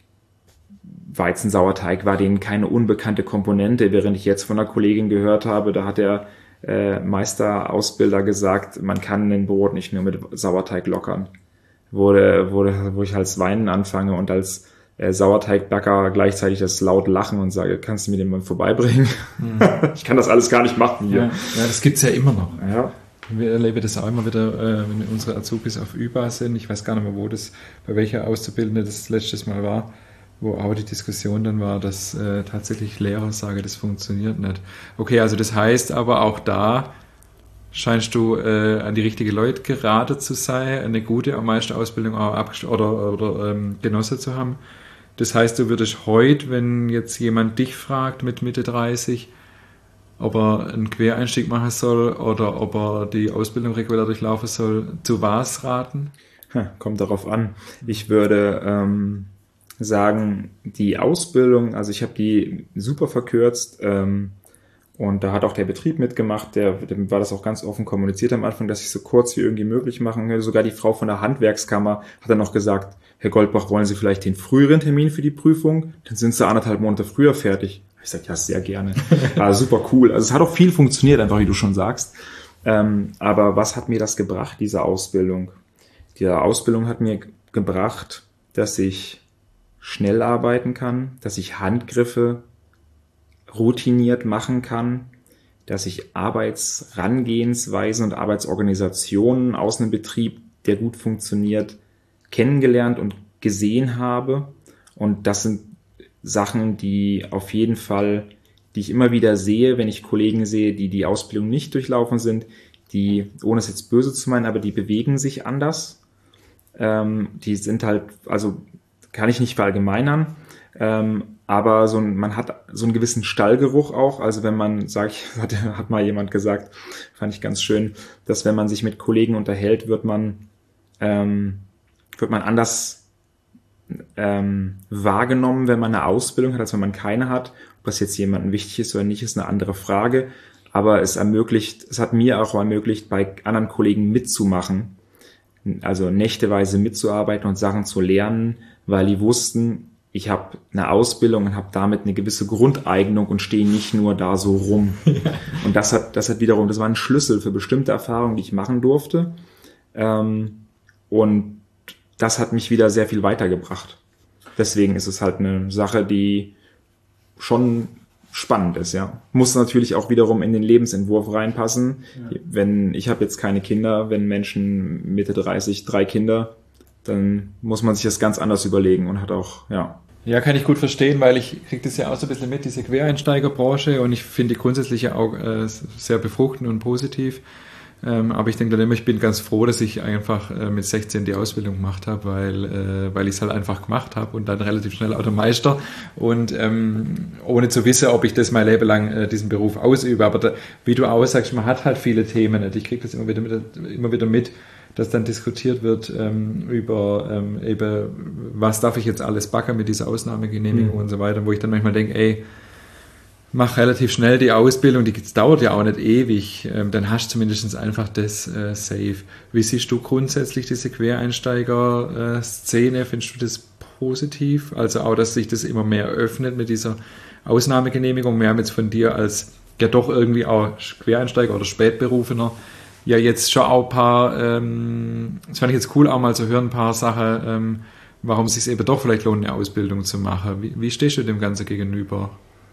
Weizensauerteig war denen keine unbekannte Komponente, während ich jetzt von einer Kollegin gehört habe, da hat der äh, Meisterausbilder gesagt, man kann ein Brot nicht nur mit Sauerteig lockern. Wurde, wurde, wo ich als Weinen anfange und als äh, Sauerteigbacker gleichzeitig das laut lachen und sage, kannst du mir den mal vorbeibringen? Mhm. Ich kann das alles gar nicht machen hier. Ja, ja, das gibt's ja immer noch. Ja. Wir erleben das auch immer wieder, äh, wenn unsere Azubis auf Üba sind. Ich weiß gar nicht mehr, wo das, bei welcher Auszubildende das letztes Mal war, wo aber die Diskussion dann war, dass äh, tatsächlich Lehrer sagen, das funktioniert nicht. Okay, also das heißt aber auch da scheinst du äh, an die richtige Leute geraten zu sein, eine gute am meisten Ausbildung auch abgest- oder, oder ähm, genossen zu haben. Das heißt, du würdest heute, wenn jetzt jemand dich fragt mit Mitte dreißig, ob er einen Quereinstieg machen soll oder ob er die Ausbildung regulär durchlaufen soll, zu was raten? Ha, kommt darauf an. Ich würde ähm, sagen, die Ausbildung, also ich habe die super verkürzt ähm, Und da hat auch der Betrieb mitgemacht, der, dem war das auch ganz offen kommuniziert am Anfang, dass ich so kurz wie irgendwie möglich machen will. Sogar die Frau von der Handwerkskammer hat dann noch gesagt, Herr Goldbach, wollen Sie vielleicht den früheren Termin für die Prüfung? Dann sind Sie anderthalb Monate früher fertig. Ich sage, ja, sehr gerne. War super cool. Also es hat auch viel funktioniert, einfach wie du schon sagst. Ähm, aber was hat mir das gebracht, diese Ausbildung? Diese Ausbildung hat mir gebracht, dass ich schnell arbeiten kann, dass ich Handgriffe routiniert machen kann, dass ich Arbeitsrangehensweisen und Arbeitsorganisationen aus einem Betrieb, der gut funktioniert, kennengelernt und gesehen habe. Und das sind Sachen, die auf jeden Fall, die ich immer wieder sehe, wenn ich Kollegen sehe, die die Ausbildung nicht durchlaufen sind, die, ohne es jetzt böse zu meinen, aber die bewegen sich anders. Ähm, die sind halt, also kann ich nicht verallgemeinern, ähm, aber so ein, man hat so einen gewissen Stallgeruch auch. Also wenn man, sag ich, hat, hat mal jemand gesagt, fand ich ganz schön, dass wenn man sich mit Kollegen unterhält, wird man, ähm, wird man anders ähm, wahrgenommen, wenn man eine Ausbildung hat, als wenn man keine hat. Ob das jetzt jemandem wichtig ist oder nicht, ist eine andere Frage. Aber es ermöglicht, es hat mir auch ermöglicht, bei anderen Kollegen mitzumachen, also nächteweise mitzuarbeiten und Sachen zu lernen, weil die wussten, ich habe eine Ausbildung und habe damit eine gewisse Grundeignung und stehe nicht nur da so rum. Ja. Und das hat, das hat wiederum, das war ein Schlüssel für bestimmte Erfahrungen, die ich machen durfte. Ähm, und das hat mich wieder sehr viel weitergebracht. Deswegen ist es halt eine Sache, die schon spannend ist, ja. Muss natürlich auch wiederum in den Lebensentwurf reinpassen. Ja. Wenn, ich habe jetzt keine Kinder, wenn Menschen Mitte dreißig, drei Kinder, dann muss man sich das ganz anders überlegen und hat auch, ja. Ja, kann ich gut verstehen, weil ich kriege das ja auch so ein bisschen mit, diese Quereinsteigerbranche, und ich finde die grundsätzlich ja auch äh, sehr befruchtend und positiv. Ähm, aber ich denke dann immer, ich bin ganz froh, dass ich einfach äh, mit sechzehn die Ausbildung gemacht habe, weil, äh, weil ich es halt einfach gemacht habe und dann relativ schnell auch der Meister, und ähm, ohne zu wissen, ob ich das mein Leben lang äh, diesen Beruf ausübe. Aber da, wie du auch sagst, man hat halt viele Themen. Nicht? Ich kriege das immer wieder mit, immer wieder mit, dass dann diskutiert wird ähm, über ähm, eben, was darf ich jetzt alles backen mit dieser Ausnahmegenehmigung mhm. und so weiter, wo ich dann manchmal denke, ey, mach relativ schnell die Ausbildung, die dauert ja auch nicht ewig, ähm, dann hast du zumindest einfach das äh, safe. Wie siehst du grundsätzlich diese Quereinsteiger-Szene? Findest du das positiv? Also auch, dass sich das immer mehr öffnet mit dieser Ausnahmegenehmigung. Wir haben jetzt von dir als ja doch irgendwie auch Quereinsteiger oder Spätberufener ja jetzt schon auch ein paar, ähm, das fand ich jetzt cool auch mal zu hören, ein paar Sachen, ähm, warum es sich eben doch vielleicht lohnt, eine Ausbildung zu machen. Wie, wie stehst du dem Ganzen gegenüber?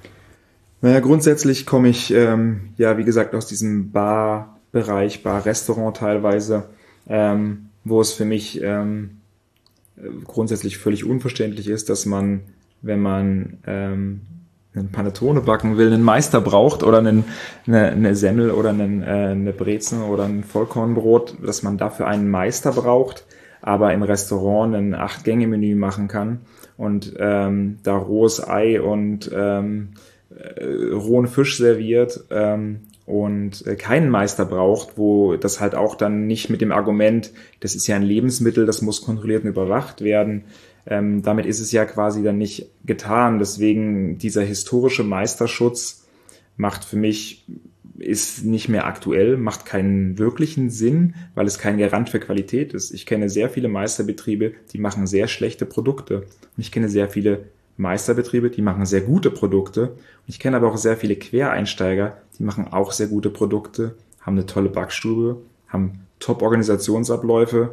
Naja, grundsätzlich komme ich, ähm, ja, wie gesagt, aus diesem Bar-Bereich, Bar-Restaurant teilweise, ähm, wo es für mich ähm, grundsätzlich völlig unverständlich ist, dass man, wenn man ähm, einen Panettone backen will, einen Meister braucht oder einen, eine, eine Semmel oder einen, äh, eine Brezen oder ein Vollkornbrot, dass man dafür einen Meister braucht, aber im Restaurant ein Acht-Gänge-Menü machen kann und ähm, da rohes Ei und ähm, äh, rohen Fisch serviert ähm, und äh, keinen Meister braucht, wo das halt auch dann nicht mit dem Argument, das ist ja ein Lebensmittel, das muss kontrolliert und überwacht werden, ähm, damit ist es ja quasi dann nicht getan. Deswegen dieser historische Meisterschutz macht für mich, ist nicht mehr aktuell, macht keinen wirklichen Sinn, weil es kein Garant für Qualität ist. Ich kenne sehr viele Meisterbetriebe, die machen sehr schlechte Produkte. Und ich kenne sehr viele Meisterbetriebe, die machen sehr gute Produkte. Und ich kenne aber auch sehr viele Quereinsteiger, die machen auch sehr gute Produkte, haben eine tolle Backstube, haben Top-Organisationsabläufe.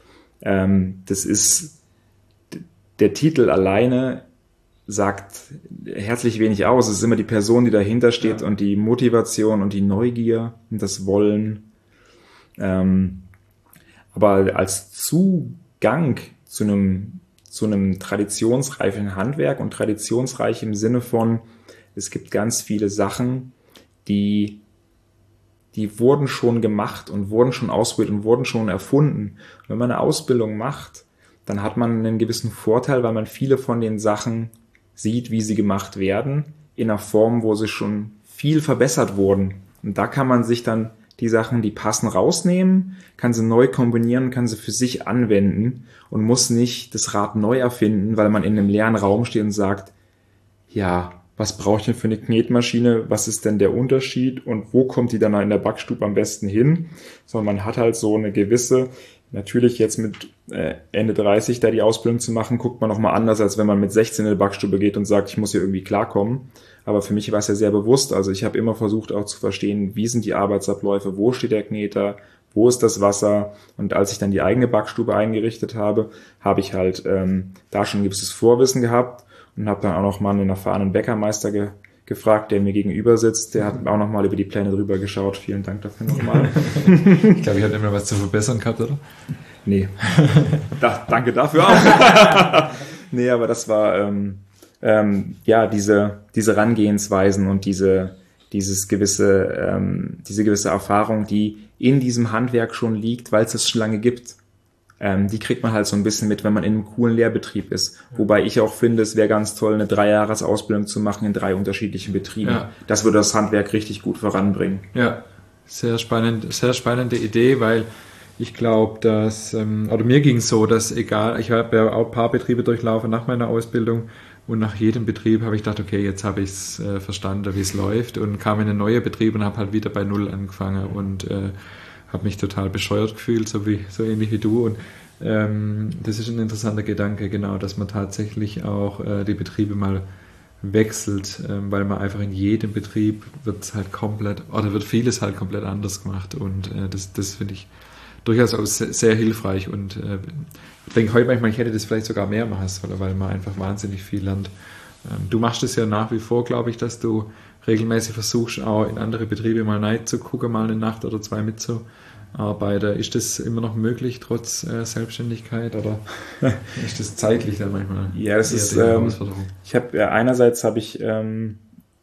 Ähm, das ist, der Titel alleine sagt herzlich wenig aus. Es ist immer die Person, die dahinter steht, ja, und die Motivation und die Neugier und das Wollen. Ähm, aber als Zugang zu einem zu einem traditionsreichen Handwerk und traditionsreich im Sinne von, es gibt ganz viele Sachen, die, die wurden schon gemacht und wurden schon ausprobiert und wurden schon erfunden. Und wenn man eine Ausbildung macht, dann hat man einen gewissen Vorteil, weil man viele von den Sachen sieht, wie sie gemacht werden, in einer Form, wo sie schon viel verbessert wurden. Und da kann man sich dann die Sachen, die passen, rausnehmen, kann sie neu kombinieren, kann sie für sich anwenden und muss nicht das Rad neu erfinden, weil man in einem leeren Raum steht und sagt, ja, was brauche ich denn für eine Knetmaschine, was ist denn der Unterschied und wo kommt die dann in der Backstube am besten hin, sondern man hat halt so eine gewisse, natürlich jetzt mit äh, Ende dreißig da die Ausbildung zu machen, guckt man nochmal anders, als wenn man mit sechzehn in die Backstube geht und sagt, ich muss hier irgendwie klarkommen. Aber für mich war es ja sehr bewusst, also ich habe immer versucht auch zu verstehen, wie sind die Arbeitsabläufe, wo steht der Kneter, wo ist das Wasser, und als ich dann die eigene Backstube eingerichtet habe, habe ich halt ähm, da schon ein gewisses Vorwissen gehabt und habe dann auch noch mal einen erfahrenen Bäckermeister ge- gefragt, der mir gegenüber sitzt. Der hat auch noch mal über die Pläne drüber geschaut. Vielen Dank dafür nochmal. Ich glaube, ich hatte immer was zu verbessern gehabt, oder? Nee. Da, danke dafür auch. Nee, aber das war ähm, ähm, ja diese diese Herangehensweisen und diese dieses gewisse ähm, diese gewisse Erfahrung, die in diesem Handwerk schon liegt, weil es es schon lange gibt. Ähm, die kriegt man halt so ein bisschen mit, wenn man in einem coolen Lehrbetrieb ist. Wobei ich auch finde, es wäre ganz toll, eine Dreijahresausbildung zu machen in drei unterschiedlichen Betrieben. Ja. Das würde das Handwerk richtig gut voranbringen. Ja, sehr spannend, sehr spannende Idee, weil ich glaube, dass, ähm, oder mir ging es so, dass egal, ich habe ja auch ein paar Betriebe durchlaufen nach meiner Ausbildung und nach jedem Betrieb habe ich gedacht, okay, jetzt habe ich es äh, verstanden, wie es läuft, und kam in einen neuen Betrieb und habe halt wieder bei Null angefangen und äh, habe mich total bescheuert gefühlt, so wie so ähnlich wie du. Und ähm, das ist ein interessanter Gedanke, genau, dass man tatsächlich auch äh, die Betriebe mal wechselt, ähm, weil man einfach in jedem Betrieb wird es halt komplett, oder wird vieles halt komplett anders gemacht, und äh, das, das finde ich durchaus auch sehr, sehr hilfreich, und äh, ich denke heute manchmal, ich hätte das vielleicht sogar mehr machen sollen, weil man einfach wahnsinnig viel lernt. Ähm, du machst es ja nach wie vor, glaube ich, dass du regelmäßig versuchst, auch in andere Betriebe mal rein zu gucken, mal eine Nacht oder zwei mitzuarbeiten. Ist das immer noch möglich, trotz äh, Selbstständigkeit, oder ist das zeitlich dann manchmal? Ja, das ist, ähm, ich habe, ja, einerseits habe ich ähm,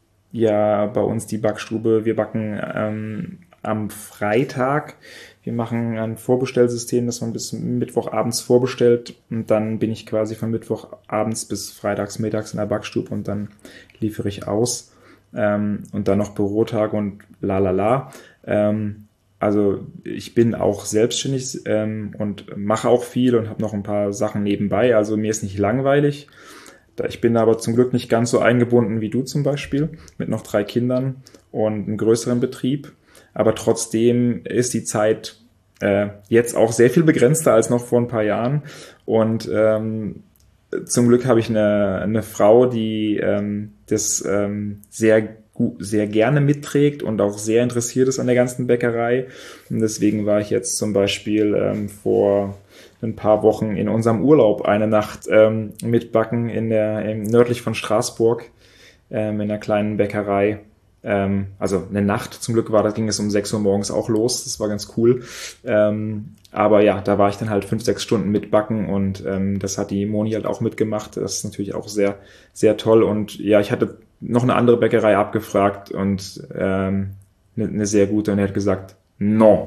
ja bei uns die Backstube, wir backen ähm, am Freitag. Wir machen ein Vorbestellsystem, das man bis Mittwochabends vorbestellt, und dann bin ich quasi von Mittwochabends bis freitags mittags in der Backstube und dann liefere ich aus. Ähm, und dann noch Bürotage und la la la. Ähm, also ich bin auch selbstständig ähm, und mache auch viel und habe noch ein paar Sachen nebenbei. Also mir ist nicht langweilig. Ich bin aber zum Glück nicht ganz so eingebunden wie du zum Beispiel, mit noch drei Kindern und einem größeren Betrieb. Aber trotzdem ist die Zeit äh, jetzt auch sehr viel begrenzter als noch vor ein paar Jahren. Und ähm, zum Glück habe ich eine, eine Frau, die ähm, das ähm, sehr gut, sehr gerne mitträgt und auch sehr interessiert ist an der ganzen Bäckerei. Und deswegen war ich jetzt zum Beispiel ähm, vor ein paar Wochen in unserem Urlaub eine Nacht ähm, mitbacken in der in, nördlich von Straßburg ähm, in einer kleinen Bäckerei. Ähm, also eine Nacht zum Glück war, da ging es um sechs Uhr morgens auch los. Das war ganz cool. Ähm, aber ja, da war ich dann halt fünf, sechs Stunden mitbacken, und ähm, das hat die Moni halt auch mitgemacht. Das ist natürlich auch sehr, sehr toll. Und ja, ich hatte noch eine andere Bäckerei abgefragt und ähm, eine, eine sehr gute, und er hat gesagt, non.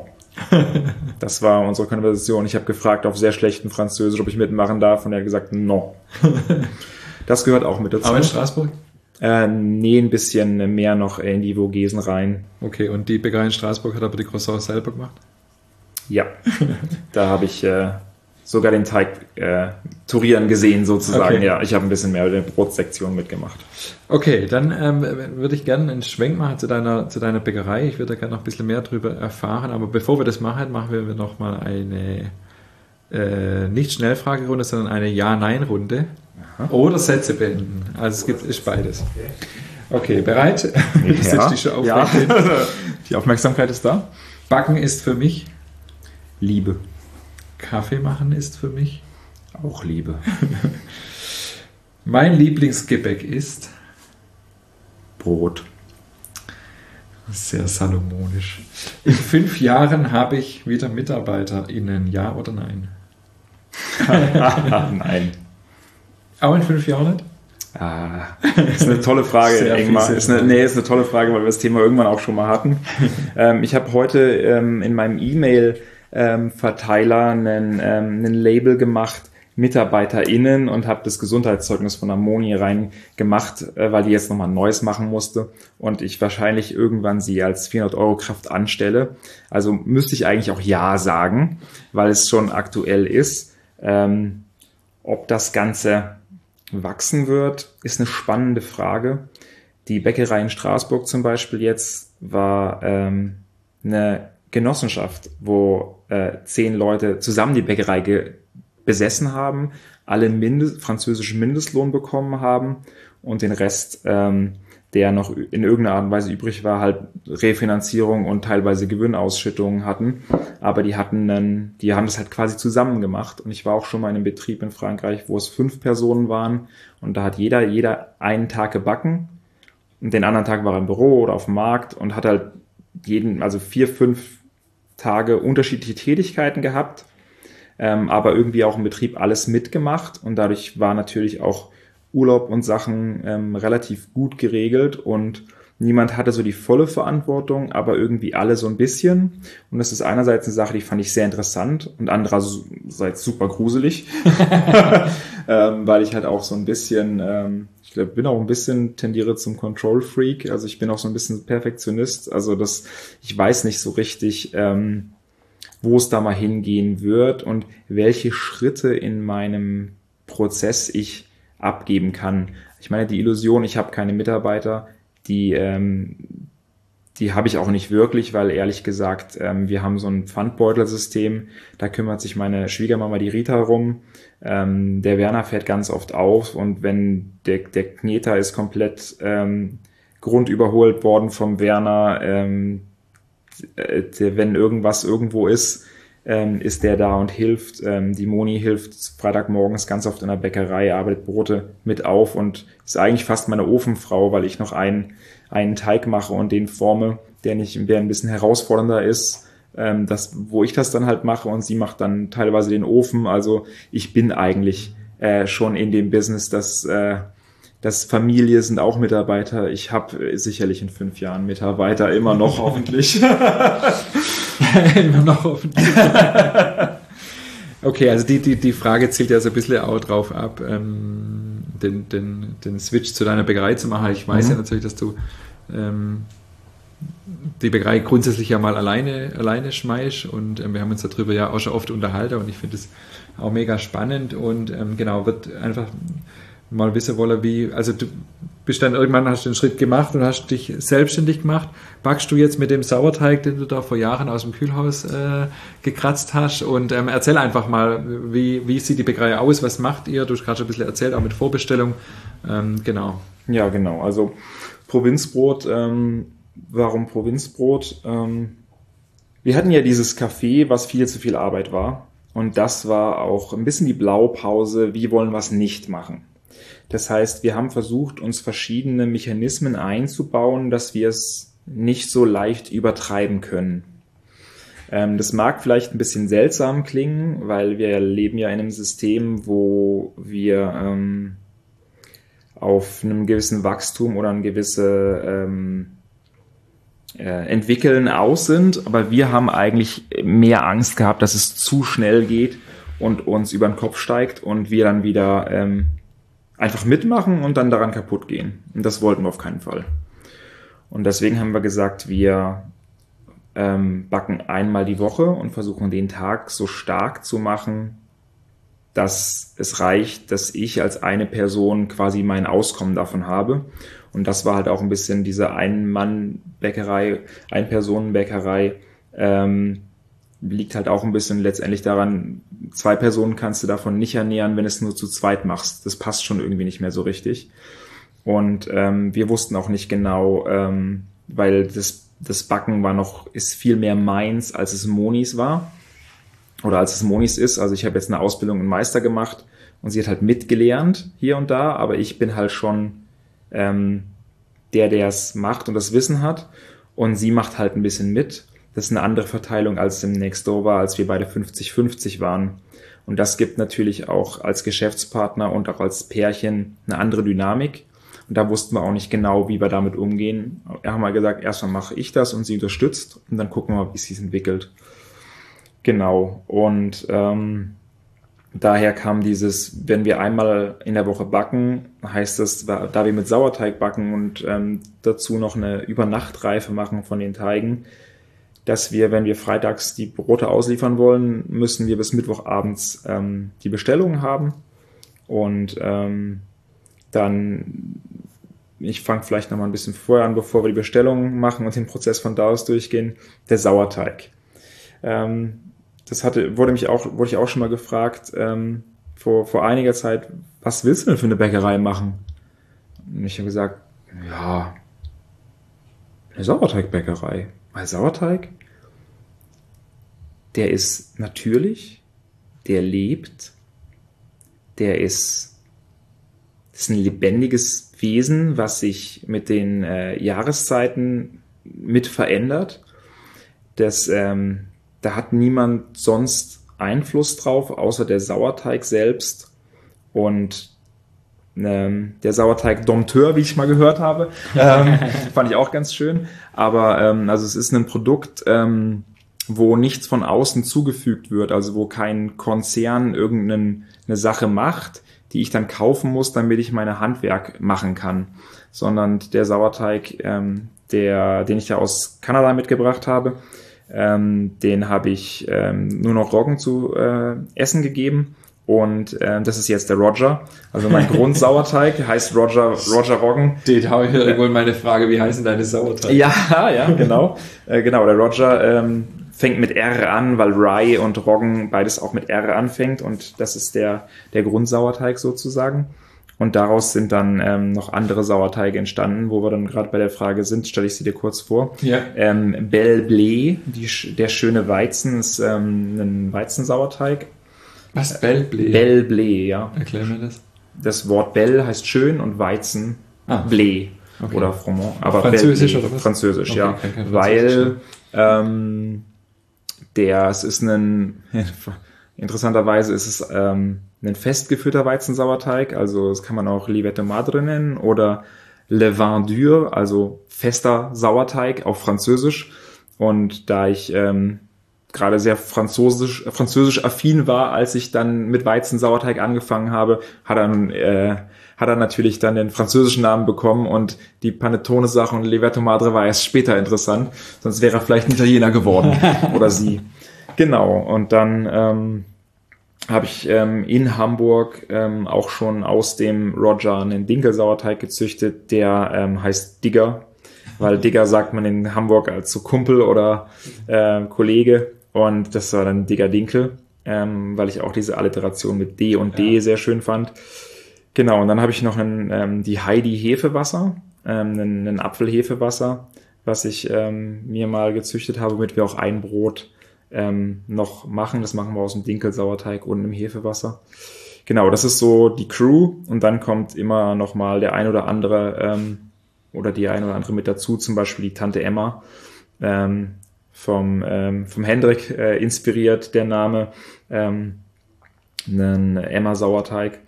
Das war unsere Konversation. Ich habe gefragt auf sehr schlechten Französisch, ob ich mitmachen darf, und er hat gesagt, non. Das gehört auch mit dazu. Aber in Straßburg? Äh, nee, ein bisschen mehr noch in die Vogesen rein. Okay, und die Bäckerei in Straßburg hat aber die Croissants selber gemacht? Ja, da habe ich äh, sogar den Teig äh, turieren gesehen sozusagen. Okay. Ja, ich habe ein bisschen mehr der Brotsektion mitgemacht. Okay, dann ähm, würde ich gerne einen Schwenk machen zu deiner, zu deiner Bäckerei. Ich würde da gerne noch ein bisschen mehr drüber erfahren. Aber bevor wir das machen, machen wir noch mal eine äh, nicht Schnellfragerunde, sondern eine Ja-Nein-Runde. Aha. Oder Sätze beenden. Also es gibt ist beides. Okay, bereit? Ja. Setz dich schon auf. Ja. Die Aufmerksamkeit ist da. Backen ist für mich Liebe. Kaffee machen ist für mich auch Liebe. Mein Lieblingsgebäck ist Brot. Sehr salomonisch. In fünf Jahren habe ich wieder MitarbeiterInnen, ja oder nein? Nein. Auch in fünf Jahren nicht? Ah, ist eine tolle Frage, Sehr Ingmar. Ist eine, nee, ist eine tolle Frage, weil wir das Thema irgendwann auch schon mal hatten. ähm, ich habe heute ähm, in meinem E-Mail-Verteiler einen, ähm, einen Label gemacht, MitarbeiterInnen, und habe das Gesundheitszeugnis von Moni rein gemacht, äh, weil die jetzt nochmal ein neues machen musste und ich wahrscheinlich irgendwann sie als vierhundert Euro Kraft anstelle. Also müsste ich eigentlich auch Ja sagen, weil es schon aktuell ist. Ähm, ob das Ganze wachsen wird, ist eine spannende Frage. Die Bäckerei in Straßburg zum Beispiel jetzt war ähm, eine Genossenschaft, wo äh, zehn Leute zusammen die Bäckerei ge- besessen haben, alle Mindest, französischen Mindestlohn bekommen haben und den Rest, ähm, der noch in irgendeiner Art und Weise übrig war, halt Refinanzierung und teilweise Gewinnausschüttungen hatten. Aber die hatten einen, die haben das halt quasi zusammen gemacht. Und ich war auch schon mal in einem Betrieb in Frankreich, wo es fünf Personen waren und da hat jeder, jeder einen Tag gebacken und den anderen Tag war er im Büro oder auf dem Markt und hat halt jeden, also vier, fünf Tage unterschiedliche Tätigkeiten gehabt, ähm, aber irgendwie auch im Betrieb alles mitgemacht und dadurch war natürlich auch Urlaub und Sachen ähm, relativ gut geregelt und niemand hatte so die volle Verantwortung, aber irgendwie alle so ein bisschen. Und das ist einerseits eine Sache, die fand ich sehr interessant und andererseits super gruselig, ähm, weil ich halt auch so ein bisschen, ähm, ich glaube, bin auch ein bisschen, tendiere zum Control Freak. Also ich bin auch so ein bisschen Perfektionist. Also das, ich weiß nicht so richtig, ähm, wo es da mal hingehen wird und welche Schritte in meinem Prozess ich abgeben kann. Ich meine, die Illusion, ich habe keine Mitarbeiter, die, ähm, die habe ich auch nicht wirklich, weil ehrlich gesagt, ähm, wir haben so ein Pfandbeutelsystem, da kümmert sich meine Schwiegermama, die Rita, rum. Ähm, der Werner fährt ganz oft auf und wenn der, der Kneter ist komplett ähm, grundüberholt worden vom Werner, ähm, der, wenn irgendwas irgendwo ist, ähm, ist der da und hilft. Ähm, die Moni hilft Freitagmorgens ganz oft in der Bäckerei, arbeitet Brote mit auf und ist eigentlich fast meine Ofenfrau, weil ich noch einen, einen Teig mache und den forme, der nicht, der ein bisschen herausfordernder ist, ähm, das, wo ich das dann halt mache und sie macht dann teilweise den Ofen. Also ich bin eigentlich äh, schon in dem Business, dass äh, das Familie sind auch Mitarbeiter. Ich habe sicherlich in fünf Jahren Mitarbeiter, immer noch hoffentlich. Immer noch hoffentlich. Okay, also die, die, die Frage zielt ja so ein bisschen auch drauf ab, ähm, den, den, den Switch zu deiner Bäckerei zu machen. Ich weiß mhm. ja natürlich, dass du ähm, die Bäckerei grundsätzlich ja mal alleine, alleine schmeißt und ähm, wir haben uns darüber ja auch schon oft unterhalten und ich finde es auch mega spannend und ähm, genau, wird einfach mal wissen wollen, wie, also du bist dann irgendwann, hast du den Schritt gemacht und hast dich selbstständig gemacht. Backst du jetzt mit dem Sauerteig, den du da vor Jahren aus dem Kühlhaus äh, gekratzt hast und ähm, erzähl einfach mal, wie, wie sieht die Bäckerei aus, was macht ihr? Du hast gerade schon ein bisschen erzählt, auch mit Vorbestellung. Ähm, genau. Ja, genau. Also Provinzbrot, ähm, warum Provinzbrot? Ähm, wir hatten ja dieses Café, was viel zu viel Arbeit war und das war auch ein bisschen die Blaupause, wie wollen wir es nicht machen. Das heißt, wir haben versucht, uns verschiedene Mechanismen einzubauen, dass wir es nicht so leicht übertreiben können. Ähm, das mag vielleicht ein bisschen seltsam klingen, weil wir leben ja in einem System, wo wir ähm, auf einem gewissen Wachstum oder ein gewisse ähm, äh, Entwickeln aus sind. Aber wir haben eigentlich mehr Angst gehabt, dass es zu schnell geht und uns über den Kopf steigt und wir dann wieder ähm, einfach mitmachen und dann daran kaputt gehen. Und das wollten wir auf keinen Fall. Und deswegen haben wir gesagt, wir ähm, backen einmal die Woche und versuchen den Tag so stark zu machen, dass es reicht, dass ich als eine Person quasi mein Auskommen davon habe. Und das war halt auch ein bisschen diese Ein-Mann-Bäckerei, Ein-Personen-Bäckerei, ähm, liegt halt auch ein bisschen letztendlich daran, zwei Personen kannst du davon nicht ernähren, wenn es nur zu zweit machst. Das passt schon irgendwie nicht mehr so richtig. Und ähm, wir wussten auch nicht genau, ähm, weil das, das Backen war noch, ist viel mehr meins, als es Monis war. Oder als es Monis ist. Also ich habe jetzt eine Ausbildung in Meister gemacht und sie hat halt mitgelernt hier und da, aber ich bin halt schon ähm, der, der es macht und das Wissen hat. Und sie macht halt ein bisschen mit. Das ist eine andere Verteilung, als es im Nextdoor war, als wir beide fünfzig fünfzig waren. Und das gibt natürlich auch als Geschäftspartner und auch als Pärchen eine andere Dynamik. Und da wussten wir auch nicht genau, wie wir damit umgehen. Wir haben mal gesagt, erstmal mache ich das und sie unterstützt und dann gucken wir mal, wie es sich entwickelt. Genau. Und ähm, daher kam dieses, wenn wir einmal in der Woche backen, heißt das, da wir mit Sauerteig backen und ähm, dazu noch eine Übernachtreife machen von den Teigen, dass wir, wenn wir freitags die Brote ausliefern wollen, müssen wir bis Mittwochabends ähm, die Bestellungen haben und ähm, dann ich fange vielleicht noch mal ein bisschen vorher an, bevor wir die Bestellung machen und den Prozess von da aus durchgehen, der Sauerteig. Ähm, das hatte, wurde mich auch, wurde ich auch schon mal gefragt, ähm, vor, vor einiger Zeit, was willst du denn für eine Bäckerei machen? Und ich habe gesagt, ja, eine Sauerteigbäckerei. Weil Sauerteig, der ist natürlich, der lebt, der ist, das ist ein lebendiges Wesen, was sich mit den äh, Jahreszeiten mit verändert. Das, ähm, da hat niemand sonst Einfluss drauf, außer der Sauerteig selbst und ähm, der Sauerteig-Dompteur, wie ich mal gehört habe. Ähm, fand ich auch ganz schön. Aber ähm, also es ist ein Produkt, ähm, wo nichts von außen zugefügt wird, also wo kein Konzern irgendeine Sache macht, die ich dann kaufen muss, damit ich meine Handwerk machen kann, sondern der Sauerteig, ähm, der, den ich ja aus Kanada mitgebracht habe, ähm, den habe ich ähm, nur noch Roggen zu äh, essen gegeben und äh, das ist jetzt der Roger, also mein Grundsauerteig heißt Roger Roger Roggen. Den habe ich ja irgendwann meine Frage, wie heißen deine Sauerteig? Ja, ja, genau, äh, genau, der Roger ähm, fängt mit R an, weil Rye und Roggen beides auch mit R anfängt und das ist der der Grundsauerteig sozusagen. Und daraus sind dann ähm, noch andere Sauerteige entstanden, wo wir dann gerade bei der Frage sind, stelle ich sie dir kurz vor. Ja. Ähm, Belle Blé, die, der schöne Weizen, ist ähm, ein Weizensauerteig. Was? Belle Blé? Belle Blé, ja. Erklär mir das. Das Wort Belle heißt schön und Weizen Ah. Blé Okay. oder Froment. Aber Französisch Belle Blé, oder was? Französisch, Okay, ja. okay, okay, Weil ähm, der, es ist ein, interessanterweise ist es ähm, ein festgeführter Weizensauerteig, also das kann man auch Livette Madre nennen oder Le Vin dur, also fester Sauerteig auf Französisch. Und da ich ähm, gerade sehr französisch, französisch affin war, als ich dann mit Weizensauerteig angefangen habe, hat er, äh, hat er natürlich dann den französischen Namen bekommen und die Panettone-Sache und Livette Madre war erst später interessant, sonst wäre er vielleicht ein Italiener geworden oder sie. Genau, und dann ähm, habe ich ähm, in Hamburg ähm, auch schon aus dem Roger einen Dinkelsauerteig gezüchtet, der ähm, heißt Digger, weil Digger sagt man in Hamburg als so Kumpel oder äh, Kollege und das war dann Digger Dinkel, ähm, weil ich auch diese Alliteration mit D und D ja. sehr schön fand. Genau, und dann habe ich noch einen, ähm, die Heidi Hefewasser, ähm, einen, einen Apfelhefewasser, was ich ähm, mir mal gezüchtet habe, womit wir auch ein Brot ähm, noch machen. Das machen wir aus dem Dinkelsauerteig und im Hefewasser. Genau, das ist so die Crew und dann kommt immer noch mal der ein oder andere ähm, oder die ein oder andere mit dazu, zum Beispiel die Tante Emma, ähm, vom, ähm, vom Hendrik äh, inspiriert, der Name, ähm, einen Emma-Sauerteig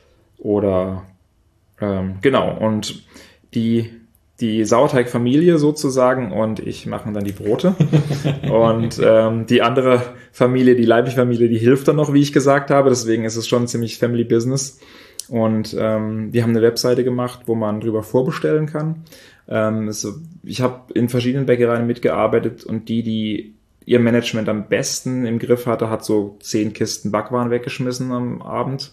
oder ähm, genau, und die die Sauerteigfamilie sozusagen und ich machen dann die Brote und ähm, die andere Familie, die Leibig-Familie, die hilft dann noch, wie ich gesagt habe, deswegen ist es schon ziemlich Family Business und ähm, wir haben eine Webseite gemacht, wo man drüber vorbestellen kann. Ähm, es, ich habe in verschiedenen Bäckereien mitgearbeitet und die, die ihr Management am besten im Griff hatte, hat so zehn Kisten Backwaren weggeschmissen am Abend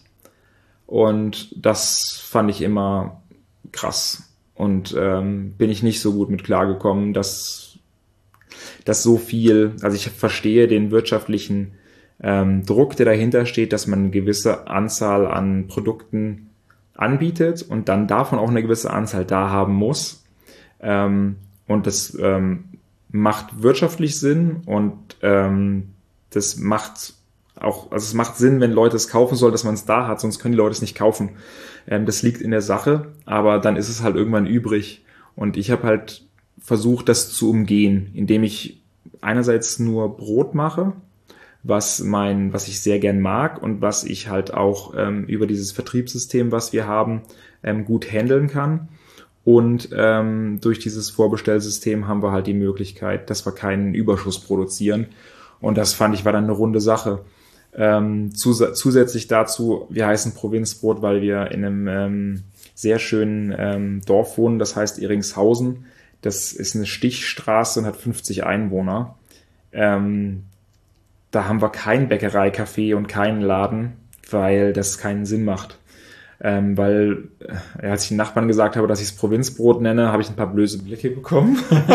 und das fand ich immer krass. Und ähm, bin ich nicht so gut mit klargekommen, dass, dass so viel, also ich verstehe den wirtschaftlichen ähm, Druck, der dahinter steht, dass man eine gewisse Anzahl an Produkten anbietet und dann davon auch eine gewisse Anzahl da haben muss. Ähm, und das ähm, macht wirtschaftlich Sinn und ähm, das macht auch, also es macht Sinn, wenn Leute es kaufen sollen, dass man es da hat, sonst können die Leute es nicht kaufen. Ähm, das liegt in der Sache, aber dann ist es halt irgendwann übrig. Und ich habe halt versucht, das zu umgehen, indem ich einerseits nur Brot mache, was mein, was ich sehr gern mag und was ich halt auch ähm, über dieses Vertriebssystem, was wir haben, ähm, gut handeln kann. Und ähm, durch dieses Vorbestellsystem haben wir halt die Möglichkeit, dass wir keinen Überschuss produzieren. Und das fand ich war dann eine runde Sache. Ähm, zus- zusätzlich dazu, wir heißen Provinzbrot, weil wir in einem ähm, sehr schönen ähm, Dorf wohnen, das heißt Iringshausen. Das ist eine Stichstraße und hat fünfzig Einwohner. Ähm, da haben wir kein Bäckerei, Café und keinen Laden, weil das keinen Sinn macht. Ähm, weil, äh, als ich den Nachbarn gesagt habe, dass ich es Provinzbrot nenne, habe ich ein paar böse Blicke bekommen.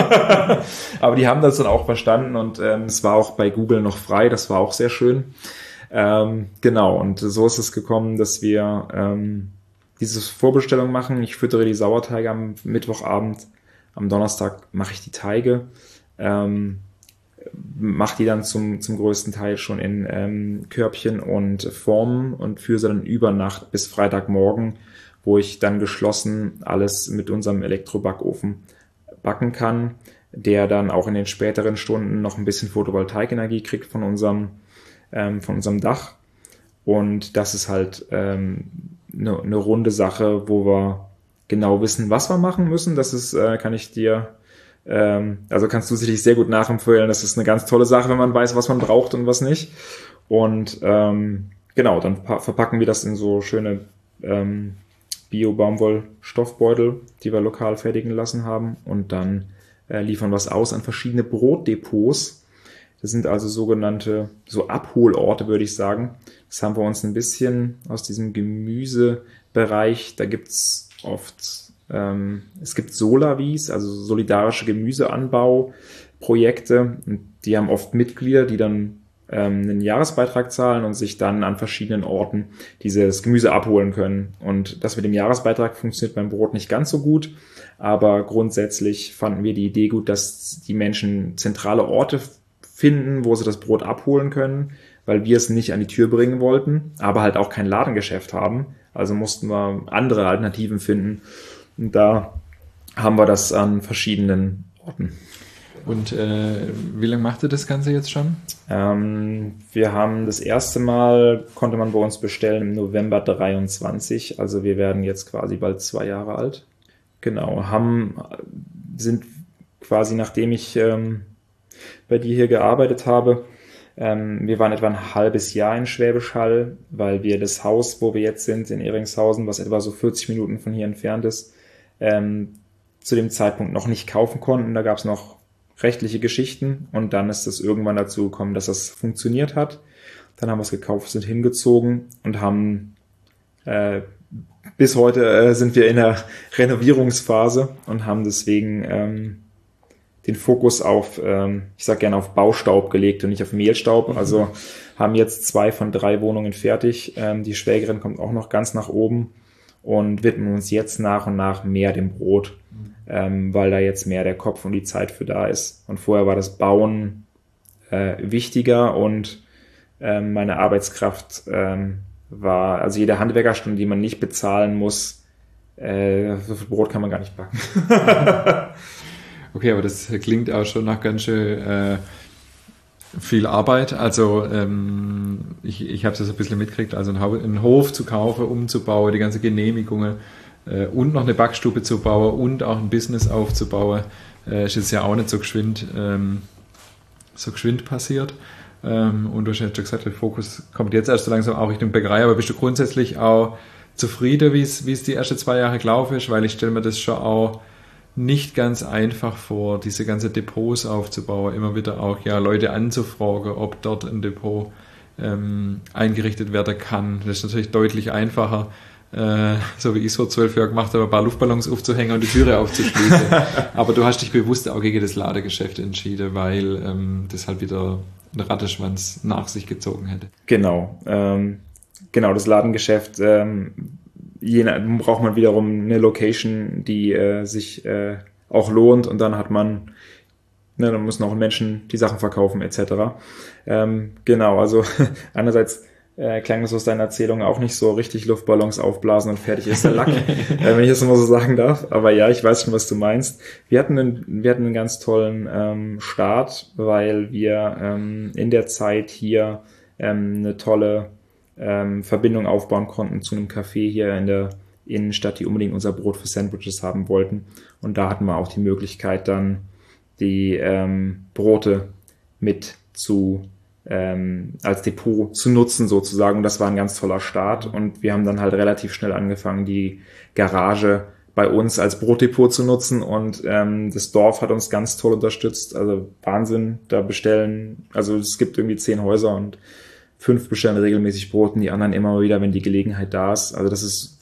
Aber die haben das dann auch verstanden und ähm, es war auch bei Google noch frei, das war auch sehr schön. Ähm, genau, und so ist es gekommen, dass wir ähm, diese Vorbestellung machen. Ich füttere die Sauerteige am Mittwochabend, am Donnerstag mache ich die Teige. Ähm, mache die dann zum, zum größten Teil schon in ähm, Körbchen und Formen und führe sie dann über Nacht bis Freitagmorgen, wo ich dann geschlossen alles mit unserem Elektrobackofen backen kann, der dann auch in den späteren Stunden noch ein bisschen Photovoltaikenergie kriegt von unserem, ähm, von unserem Dach. Und das ist halt ähm, eine, eine runde Sache, wo wir genau wissen, was wir machen müssen. Das ist, äh, kann ich dir Also kannst du sicherlich sehr gut nachempfehlen. Das ist eine ganz tolle Sache, wenn man weiß, was man braucht und was nicht. Und ähm, genau, dann verpacken wir das in so schöne ähm, Bio-Baumwoll-Stoffbeutel, die wir lokal fertigen lassen haben. Und dann äh, liefern wir es aus an verschiedene Brotdepots. Das sind also sogenannte, so Abholorte, würde ich sagen. Das haben wir uns ein bisschen aus diesem Gemüsebereich, da gibt's oft Ähm, es gibt Solavis, also solidarische Gemüseanbauprojekte. Und die haben oft Mitglieder, die dann ähm, einen Jahresbeitrag zahlen und sich dann an verschiedenen Orten dieses Gemüse abholen können. Und das mit dem Jahresbeitrag funktioniert beim Brot nicht ganz so gut. Aber grundsätzlich fanden wir die Idee gut, dass die Menschen zentrale Orte finden, wo sie das Brot abholen können, weil wir es nicht an die Tür bringen wollten, aber halt auch kein Ladengeschäft haben. Also mussten wir andere Alternativen finden. Und da haben wir das an verschiedenen Orten. Und äh, wie lange macht ihr das Ganze jetzt schon? Ähm, wir haben das erste Mal, konnte man bei uns bestellen im November dreiundzwanzig. Also wir werden jetzt quasi bald zwei Jahre alt. Genau, haben, sind quasi nachdem ich ähm, bei dir hier gearbeitet habe, ähm, wir waren etwa ein halbes Jahr in Schwäbisch Hall, weil wir das Haus, wo wir jetzt sind, in Ehringshausen, was etwa so vierzig Minuten von hier entfernt ist, Ähm, zu dem Zeitpunkt noch nicht kaufen konnten. Da gab es noch rechtliche Geschichten und dann ist es irgendwann dazu gekommen, dass das funktioniert hat. Dann haben wir es gekauft, sind hingezogen und haben äh, bis heute äh, sind wir in der Renovierungsphase und haben deswegen ähm, den Fokus auf, ähm, ich sag gerne auf Baustaub gelegt und nicht auf Mehlstaub. Mhm. Also haben jetzt zwei von drei Wohnungen fertig. Ähm, die Schwägerin kommt auch noch ganz nach oben. Und widmen uns jetzt nach und nach mehr dem Brot, ähm, weil da jetzt mehr der Kopf und die Zeit für da ist. Und vorher war das Bauen äh, wichtiger und ähm, meine Arbeitskraft ähm, war, also jede Handwerkerstunde, die man nicht bezahlen muss, äh, so viel Brot kann man gar nicht backen. Okay, aber das klingt auch schon nach ganz schön äh, viel Arbeit. Also ähm, ich, ich habe es ja so ein bisschen mitgekriegt, also einen, einen Hof zu kaufen, umzubauen, die ganze Genehmigungen äh, und noch eine Backstube zu bauen und auch ein Business aufzubauen, äh, ist jetzt ja auch nicht so geschwind, ähm, so geschwind passiert. Ähm, und du hast ja schon gesagt, der Fokus kommt jetzt erst so langsam auch Richtung Bäckerei, aber bist du grundsätzlich auch zufrieden, wie es wie es die ersten zwei Jahre gelaufen ist? Weil ich stelle mir das schon auch nicht ganz einfach vor, diese ganze Depots aufzubauen, immer wieder auch ja Leute anzufragen, ob dort ein Depot ähm, eingerichtet werden kann. Das ist natürlich deutlich einfacher, äh, so wie ich es vor zwölf Jahren gemacht habe, ein paar Luftballons aufzuhängen und die Türe aufzuschließen. Aber du hast dich bewusst auch gegen das Ladegeschäft entschieden, weil ähm, das halt wieder einen Rattenschwanz nach sich gezogen hätte. Genau, ähm, genau, das Ladengeschäft ähm, Je, braucht man wiederum eine Location, die äh, sich äh, auch lohnt und dann hat man, ne, dann müssen auch Menschen die Sachen verkaufen et cetera. Ähm, genau, also einerseits äh, klang das aus deiner Erzählung auch nicht so richtig Luftballons aufblasen und fertig ist der Lack, äh, wenn ich das mal so sagen darf. Aber ja, ich weiß schon, was du meinst. Wir hatten einen, wir hatten einen ganz tollen ähm, Start, weil wir ähm, in der Zeit hier ähm, eine tolle Ähm, Verbindung aufbauen konnten zu einem Café hier in der Innenstadt, die unbedingt unser Brot für Sandwiches haben wollten. Und da hatten wir auch die Möglichkeit, dann die ähm, Brote mit zu ähm, als Depot zu nutzen sozusagen. Und das war ein ganz toller Start. Und wir haben dann halt relativ schnell angefangen, die Garage bei uns als Brotdepot zu nutzen. Und ähm, das Dorf hat uns ganz toll unterstützt. Also Wahnsinn, da bestellen, also es gibt irgendwie zehn Häuser und fünf bestellen regelmäßig Brot und die anderen immer wieder, wenn die Gelegenheit da ist. Also das ist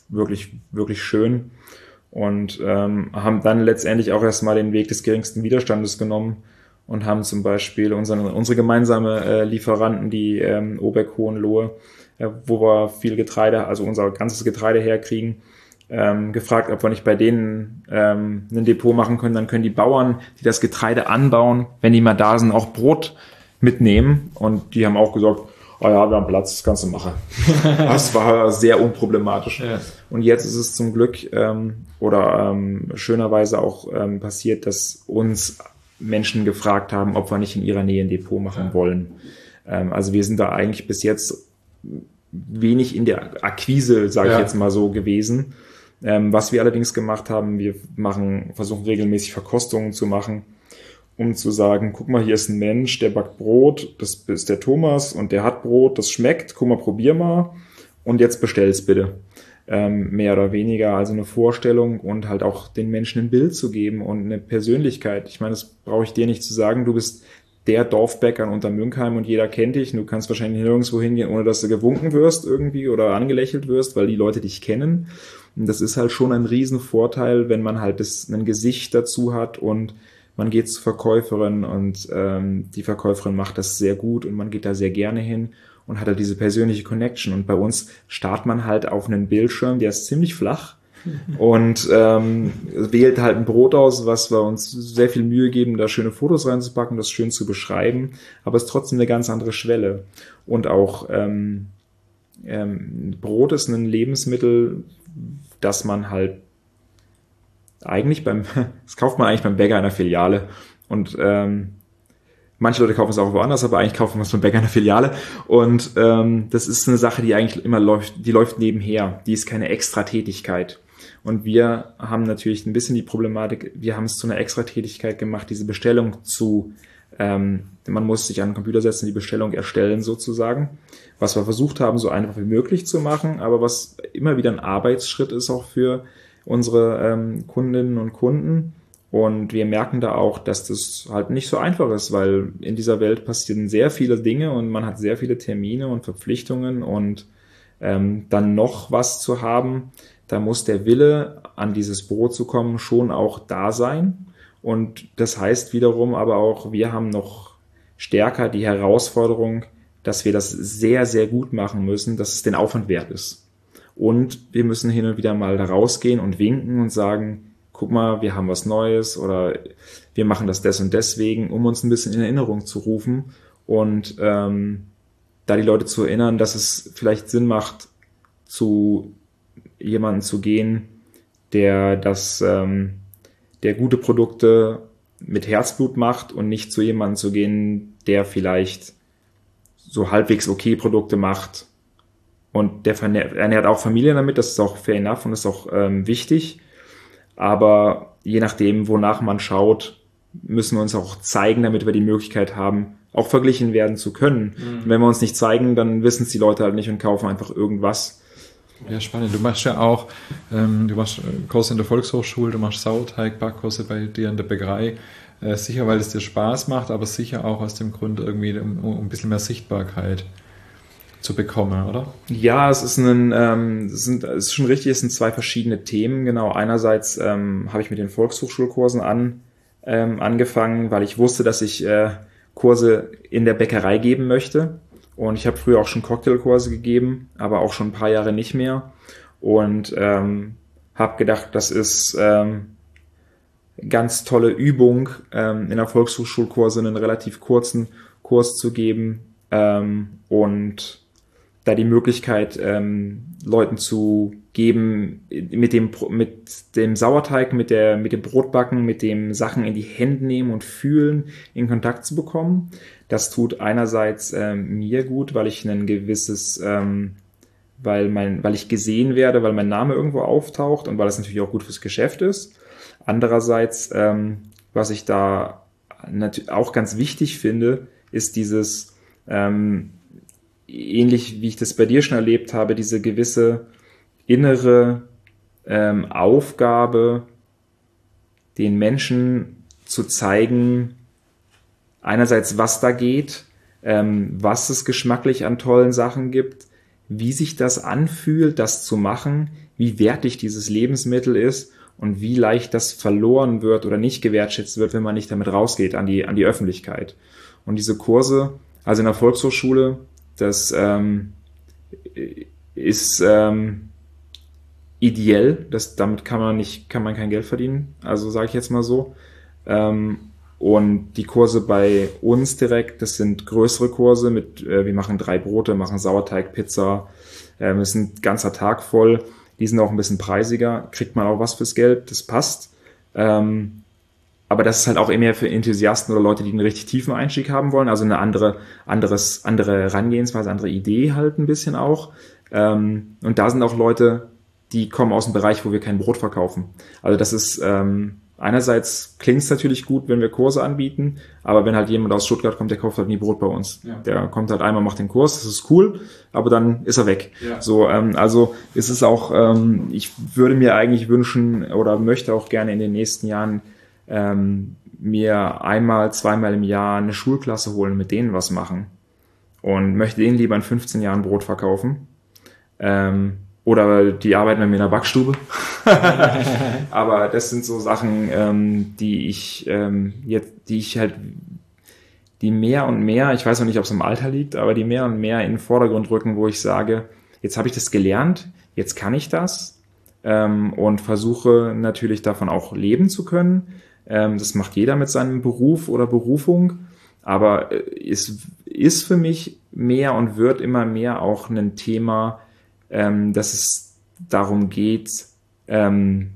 wirklich, wirklich schön. Und ähm, haben dann letztendlich auch erstmal den Weg des geringsten Widerstandes genommen und haben zum Beispiel unsere, unsere gemeinsame äh, Lieferanten, die ähm, Obeck Hohenlohe, äh, wo wir viel Getreide, also unser ganzes Getreide herkriegen, ähm, gefragt, ob wir nicht bei denen ähm, ein Depot machen können. Dann können die Bauern, die das Getreide anbauen, wenn die mal da sind, auch Brot mitnehmen. Und die haben auch gesagt, oh ja, wir haben Platz, das kannst du machen. Das war sehr unproblematisch. Ja. Und jetzt ist es zum Glück ähm, oder ähm, schönerweise auch ähm, passiert, dass uns Menschen gefragt haben, ob wir nicht in ihrer Nähe ein Depot machen ja. wollen. Ähm, also wir sind da eigentlich bis jetzt wenig in der Akquise, sage ja. ich jetzt mal so, gewesen. Ähm, was wir allerdings gemacht haben, wir machen, versuchen regelmäßig Verkostungen zu machen, um zu sagen, guck mal, hier ist ein Mensch, der backt Brot, das ist der Thomas und der hat Brot, das schmeckt, guck mal, probier mal und jetzt bestell's bitte. Ähm, mehr oder weniger, also eine Vorstellung und halt auch den Menschen ein Bild zu geben und eine Persönlichkeit. Ich meine, das brauche ich dir nicht zu sagen, du bist der Dorfbäcker in Untermünkheim und jeder kennt dich und du kannst wahrscheinlich nirgendwo hingehen, ohne dass du gewunken wirst irgendwie oder angelächelt wirst, weil die Leute dich kennen. Und das ist halt schon ein Riesenvorteil, wenn man halt das, ein Gesicht dazu hat und man geht zur Verkäuferin und ähm, die Verkäuferin macht das sehr gut und man geht da sehr gerne hin und hat halt diese persönliche Connection. Und bei uns starrt man halt auf einen Bildschirm, der ist ziemlich flach und ähm, wählt halt ein Brot aus, was wir uns sehr viel Mühe geben, da schöne Fotos reinzupacken, das schön zu beschreiben, aber es ist trotzdem eine ganz andere Schwelle. Und auch ähm, ähm, Brot ist ein Lebensmittel, das man halt eigentlich beim, das kauft man eigentlich beim Bäcker in der Filiale und ähm, manche Leute kaufen es auch woanders, aber eigentlich kaufen wir es beim Bäcker in der Filiale und ähm, das ist eine Sache, die eigentlich immer läuft, die läuft nebenher, die ist keine Extratätigkeit und wir haben natürlich ein bisschen die Problematik, wir haben es zu einer Extratätigkeit gemacht, diese Bestellung zu, ähm, man muss sich an den Computer setzen, die Bestellung erstellen sozusagen, was wir versucht haben, so einfach wie möglich zu machen, aber was immer wieder ein Arbeitsschritt ist auch für unsere ähm, Kundinnen und Kunden und wir merken da auch, dass das halt nicht so einfach ist, weil in dieser Welt passieren sehr viele Dinge und man hat sehr viele Termine und Verpflichtungen und ähm, dann noch was zu haben, da muss der Wille, an dieses Brot zu kommen, schon auch da sein und das heißt wiederum aber auch, wir haben noch stärker die Herausforderung, dass wir das sehr, sehr gut machen müssen, dass es den Aufwand wert ist. Und wir müssen hin und wieder mal da rausgehen und winken und sagen, guck mal, wir haben was Neues oder wir machen das des und deswegen, um uns ein bisschen in Erinnerung zu rufen und ähm, da die Leute zu erinnern, dass es vielleicht Sinn macht, zu jemandem zu gehen, der das, ähm, der gute Produkte mit Herzblut macht und nicht zu jemandem zu gehen, der vielleicht so halbwegs okay Produkte macht. Und der ernährt auch Familien damit, das ist auch fair enough und ist auch ähm, wichtig. Aber je nachdem, wonach man schaut, müssen wir uns auch zeigen, damit wir die Möglichkeit haben, auch verglichen werden zu können. Mhm. Und wenn wir uns nicht zeigen, dann wissen es die Leute halt nicht und kaufen einfach irgendwas. Ja, spannend. Du machst ja auch, ähm, du machst Kurse in der Volkshochschule, du machst Sauerteig-Backkurse bei dir in der Bäckerei. Äh, sicher, weil es dir Spaß macht, aber sicher auch aus dem Grund irgendwie um, um ein bisschen mehr Sichtbarkeit zu bekommen, oder? Ja, es ist ein, ähm, es sind, es ist schon richtig, es sind zwei verschiedene Themen. Genau, einerseits ähm, habe ich mit den Volkshochschulkursen an, ähm, angefangen, weil ich wusste, dass ich äh, Kurse in der Bäckerei geben möchte. Und ich habe früher auch schon Cocktailkurse gegeben, aber auch schon ein paar Jahre nicht mehr. Und ähm, habe gedacht, das ist ähm, ganz tolle Übung, ähm, in der Volkshochschulkurse einen relativ kurzen Kurs zu geben ähm, und da die Möglichkeit, ähm, Leuten zu geben, mit dem, mit dem Sauerteig, mit der, mit dem Brotbacken, mit dem Sachen in die Hände nehmen und fühlen, in Kontakt zu bekommen. Das tut einerseits ähm, mir gut, weil ich ein gewisses, ähm, weil mein, weil ich gesehen werde, weil mein Name irgendwo auftaucht und weil es natürlich auch gut fürs Geschäft ist. Andererseits, ähm, was ich da natürlich auch ganz wichtig finde, ist dieses, ähm, ähnlich wie ich das bei dir schon erlebt habe, diese gewisse innere ähm, Aufgabe, den Menschen zu zeigen, einerseits was da geht, ähm, was es geschmacklich an tollen Sachen gibt, wie sich das anfühlt, das zu machen, wie wertig dieses Lebensmittel ist und wie leicht das verloren wird oder nicht gewertschätzt wird, wenn man nicht damit rausgeht an die, an die Öffentlichkeit. Und diese Kurse, also in der Volkshochschule, das ähm, ist ähm, ideell, das, damit kann man nicht, kann man kein Geld verdienen, also sage ich jetzt mal so. Ähm, und die Kurse bei uns direkt, das sind größere Kurse mit, äh, wir machen drei Brote, machen Sauerteig, Pizza, ähm, das ist ein ganzer Tag voll, die sind auch ein bisschen preisiger, kriegt man auch was fürs Geld, das passt. Ähm, aber das ist halt auch eher für Enthusiasten oder Leute, die einen richtig tiefen Einstieg haben wollen, also eine andere, anderes, andere Herangehensweise, andere Idee halt ein bisschen auch. Ähm, und da sind auch Leute, die kommen aus dem Bereich, wo wir kein Brot verkaufen. Also das ist, ähm, einerseits klingt es natürlich gut, wenn wir Kurse anbieten, aber wenn halt jemand aus Stuttgart kommt, der kauft halt nie Brot bei uns. Ja. Der kommt halt einmal, macht den Kurs, das ist cool, aber dann ist er weg. Ja. So, ähm, also ist es auch, ähm, ich würde mir eigentlich wünschen oder möchte auch gerne in den nächsten Jahren ähm, mir einmal, zweimal im Jahr eine Schulklasse holen, mit denen was machen und möchte denen lieber in fünfzehn Jahren Brot verkaufen. Ähm, Oder die arbeiten bei mir in der Backstube. Aber das sind so Sachen, ähm, die ich ähm, jetzt, die ich halt, die mehr und mehr, ich weiß noch nicht, ob es im Alter liegt, aber die mehr und mehr in den Vordergrund rücken, wo ich sage, jetzt habe ich das gelernt, jetzt kann ich das ähm, und versuche natürlich davon auch leben zu können. Ähm, das macht jeder mit seinem Beruf oder Berufung, aber es ist für mich mehr und wird immer mehr auch ein Thema, Ähm, dass es darum geht, ähm,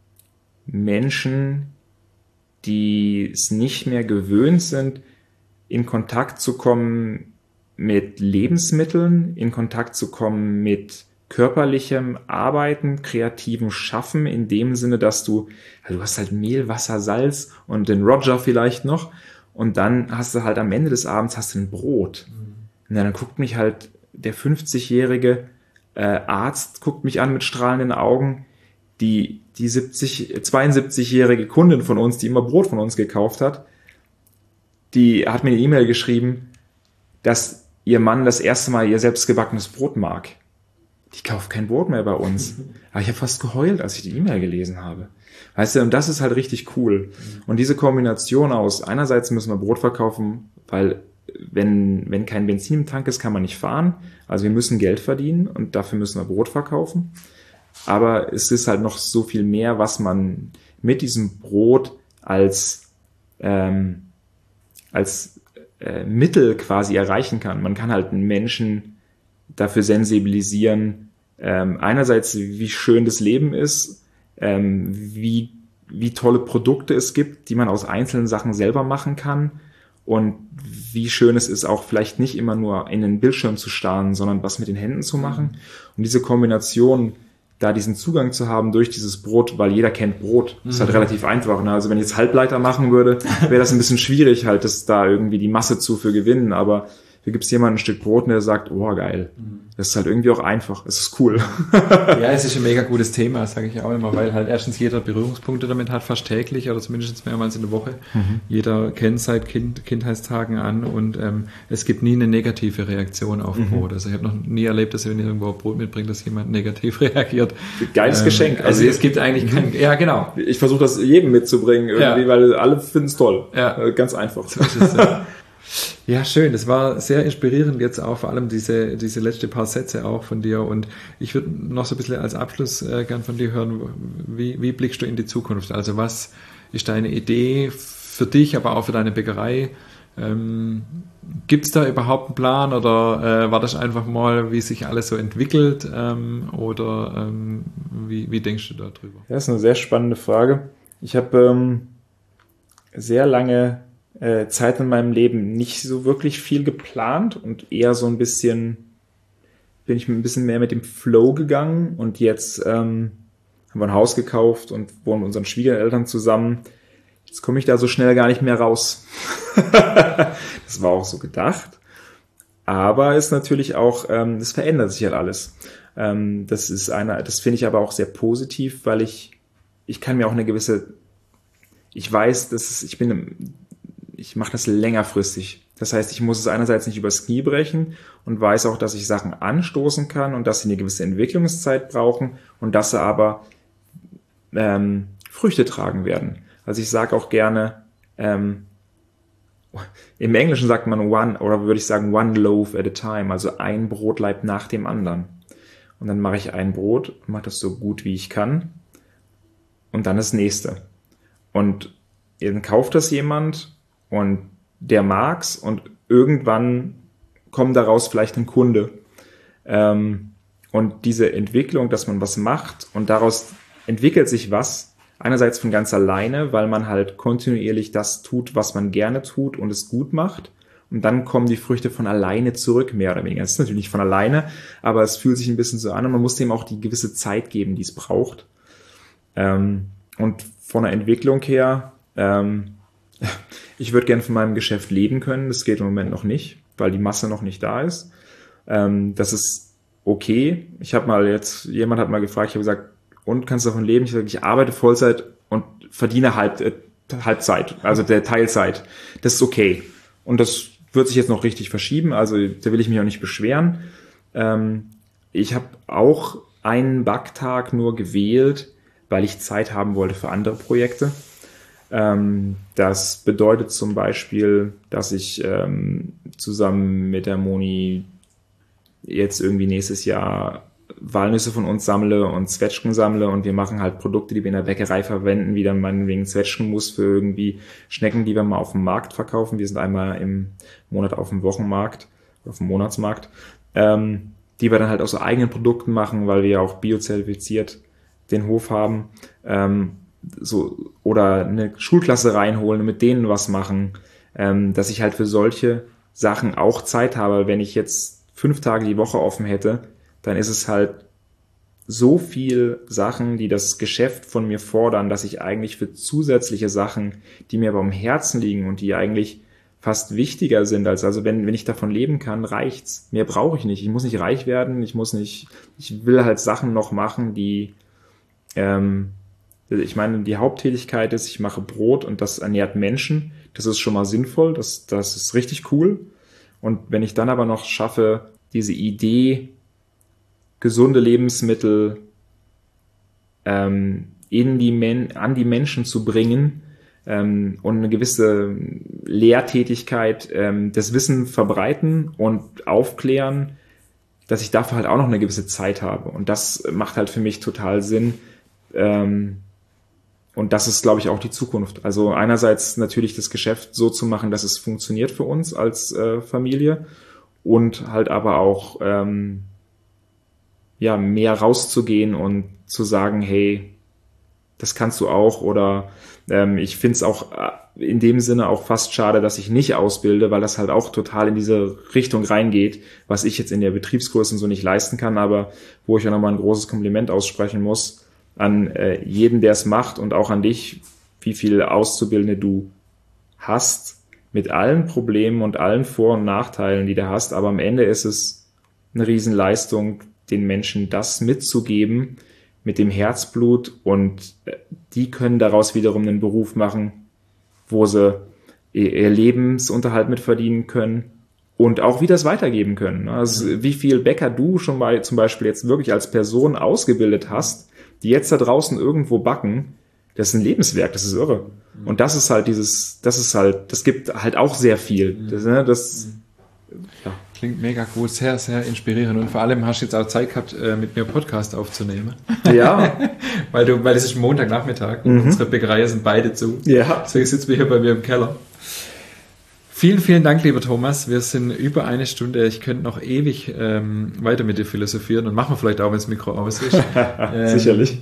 Menschen, die es nicht mehr gewöhnt sind, in Kontakt zu kommen mit Lebensmitteln, in Kontakt zu kommen mit körperlichem Arbeiten, kreativem Schaffen, in dem Sinne, dass du, also du hast halt Mehl, Wasser, Salz und den Roger vielleicht noch und dann hast du halt am Ende des Abends hast du ein Brot. Mhm. Und dann guckt mich halt der fünfzigjährige Äh, Arzt guckt mich an mit strahlenden Augen, die die siebzig, zweiundsiebzigjährige Kundin von uns, die immer Brot von uns gekauft hat, die hat mir eine E-Mail geschrieben, dass ihr Mann das erste Mal ihr selbstgebackenes Brot mag. Die kauft kein Brot mehr bei uns. Aber ich habe fast geheult, als ich die E-Mail gelesen habe. Weißt du, und das ist halt richtig cool. Und diese Kombination aus, einerseits müssen wir Brot verkaufen, weil wenn, wenn kein Benzin im Tank ist, kann man nicht fahren. Also wir müssen Geld verdienen und dafür müssen wir Brot verkaufen. Aber es ist halt noch so viel mehr, was man mit diesem Brot als, ähm, als äh, Mittel quasi erreichen kann. Man kann halt einen Menschen dafür sensibilisieren, ähm, einerseits wie schön das Leben ist, ähm, wie, wie tolle Produkte es gibt, die man aus einzelnen Sachen selber machen kann. Und wie schön es ist, auch vielleicht nicht immer nur in den Bildschirm zu starren, sondern was mit den Händen zu machen. Und diese Kombination, da diesen Zugang zu haben durch dieses Brot, weil jeder kennt Brot, ist halt mhm. relativ einfach. Ne? Also wenn ich jetzt Halbleiter machen würde, wäre das ein bisschen schwierig, halt das da irgendwie die Masse zu für gewinnen. Aber hier gibt es jemanden ein Stück Brot, der sagt, oh geil. Das ist halt irgendwie auch einfach. Es ist cool. Ja, es ist ein mega gutes Thema, sage ich auch immer, weil halt erstens jeder Berührungspunkte damit hat, fast täglich oder zumindest mehrmals in der Woche. Mhm. Jeder kennt seit kind, Kindheitstagen an und ähm, es gibt nie eine negative Reaktion auf mhm. Brot. Also ich habe noch nie erlebt, dass wenn ihr irgendwo Brot mitbringt, dass jemand negativ reagiert. Geiles ähm, Geschenk. Also, also es gibt eigentlich kein, ja genau. Ich versuche das jedem mitzubringen irgendwie, ja. weil alle finden es toll. Ja. Ganz einfach. So ist es, ja. Ja, schön. Das war sehr inspirierend jetzt auch, vor allem diese, diese letzte paar Sätze auch von dir. Und ich würde noch so ein bisschen als Abschluss äh, gern von dir hören, wie, wie blickst du in die Zukunft? Also was ist deine Idee für dich, aber auch für deine Bäckerei? Ähm, gibt es da überhaupt einen Plan oder äh, war das einfach mal, wie sich alles so entwickelt? Ähm, oder ähm, wie, wie denkst du darüber? Ja, das ist eine sehr spannende Frage. Ich habe ähm, sehr lange Zeit in meinem Leben nicht so wirklich viel geplant und eher so ein bisschen, bin ich ein bisschen mehr mit dem Flow gegangen und jetzt ähm, haben wir ein Haus gekauft und wohnen mit unseren Schwiegereltern zusammen. Jetzt komme ich da so schnell gar nicht mehr raus. Das war auch so gedacht. Aber ist natürlich auch, ähm, das verändert sich halt alles. Ähm, das ist eine, das finde ich aber auch sehr positiv, weil ich, ich kann mir auch eine gewisse, ich weiß, dass es, ich bin, ich mache das längerfristig. Das heißt, ich muss es einerseits nicht übers Knie brechen und weiß auch, dass ich Sachen anstoßen kann und dass sie eine gewisse Entwicklungszeit brauchen und dass sie aber ähm, Früchte tragen werden. Also ich sage auch gerne, ähm, im Englischen sagt man one, oder würde ich sagen one loaf at a time, also ein Brotlaib nach dem anderen. Und dann mache ich ein Brot, mache das so gut wie ich kann und dann das nächste. Und dann kauft das jemand und der mag's und irgendwann kommt daraus vielleicht ein Kunde. Ähm, und diese Entwicklung, dass man was macht und daraus entwickelt sich was, einerseits von ganz alleine, weil man halt kontinuierlich das tut, was man gerne tut und es gut macht. Und dann kommen die Früchte von alleine zurück, mehr oder weniger. Es ist natürlich nicht von alleine, aber es fühlt sich ein bisschen so an und man muss dem auch die gewisse Zeit geben, die es braucht. Ähm, und von der Entwicklung her, ähm, ich würde gerne von meinem Geschäft leben können. Das geht im Moment noch nicht, weil die Masse noch nicht da ist. Ähm, das ist okay. Ich habe mal jetzt, jemand hat mal gefragt, ich habe gesagt, und kannst du davon leben? Ich sage, ich arbeite Vollzeit und verdiene halb, äh, Halbzeit, also der Teilzeit. Das ist okay. Und das wird sich jetzt noch richtig verschieben, also da will ich mich auch nicht beschweren. Ähm, ich habe auch einen Backtag nur gewählt, weil ich Zeit haben wollte für andere Projekte. Ähm, das bedeutet zum Beispiel, dass ich ähm, zusammen mit der Moni jetzt irgendwie nächstes Jahr Walnüsse von uns sammle und Zwetschgen sammle und wir machen halt Produkte, die wir in der Bäckerei verwenden, wie dann meinetwegen Zwetschgenmus für irgendwie Schnecken, die wir mal auf dem Markt verkaufen. Wir sind einmal im Monat auf dem Wochenmarkt, auf dem Monatsmarkt, ähm, die wir dann halt aus so eigenen Produkten machen, weil wir ja auch biozertifiziert den Hof haben, ähm, so, oder eine Schulklasse reinholen und mit denen was machen, ähm, dass ich halt für solche Sachen auch Zeit habe. Wenn ich jetzt fünf Tage die Woche offen hätte, dann ist es halt so viel Sachen, die das Geschäft von mir fordern, dass ich eigentlich für zusätzliche Sachen, die mir aber am Herzen liegen und die eigentlich fast wichtiger sind, als also wenn wenn ich davon leben kann, reicht's. Mehr brauche ich nicht. Ich muss nicht reich werden, ich muss nicht, ich will halt Sachen noch machen, die, ähm, ich meine, die Haupttätigkeit ist, ich mache Brot und das ernährt Menschen. Das ist schon mal sinnvoll, das das ist richtig cool. Und wenn ich dann aber noch schaffe, diese Idee, gesunde Lebensmittel ähm, in die Men- an die Menschen zu bringen ähm, und eine gewisse Lehrtätigkeit, ähm, das Wissen verbreiten und aufklären, dass ich dafür halt auch noch eine gewisse Zeit habe. Und das macht halt für mich total Sinn. Ähm, und das ist, glaube ich, auch die Zukunft. Also einerseits natürlich das Geschäft so zu machen, dass es funktioniert für uns als äh, Familie und halt aber auch ähm, ja, mehr rauszugehen und zu sagen, hey, das kannst du auch, oder ähm, ich finde es auch in dem Sinne auch fast schade, dass ich nicht ausbilde, weil das halt auch total in diese Richtung reingeht, was ich jetzt in der Betriebsgröße so nicht leisten kann, aber wo ich ja nochmal ein großes Kompliment aussprechen muss an äh, jeden, der es macht und auch an dich, wie viele Auszubildende du hast, mit allen Problemen und allen Vor- und Nachteilen, die du hast, aber am Ende ist es eine Riesenleistung, den Menschen das mitzugeben mit dem Herzblut, und die können daraus wiederum einen Beruf machen, wo sie ihr Lebensunterhalt mit verdienen können und auch wieder das weitergeben können. Also wie viel Bäcker du schon mal zum Beispiel jetzt wirklich als Person ausgebildet hast, die jetzt da draußen irgendwo backen, das ist ein Lebenswerk, das ist irre. Und das ist halt dieses, das ist halt, das gibt halt auch sehr viel. Das, ne, das ja. Klingt mega gut, sehr, sehr inspirierend. Und vor allem hast du jetzt auch Zeit gehabt, mit mir Podcast aufzunehmen. Ja. weil du, weil es ist Montagnachmittag und mhm. unsere Bäckereien sind beide zu. Ja. Deswegen sitzen wir hier bei mir im Keller. Vielen, vielen Dank, lieber Thomas. Wir sind über eine Stunde. Ich könnte noch ewig ähm, weiter mit dir philosophieren und machen wir vielleicht auch, wenn das Mikro aus ist. ähm, Sicherlich.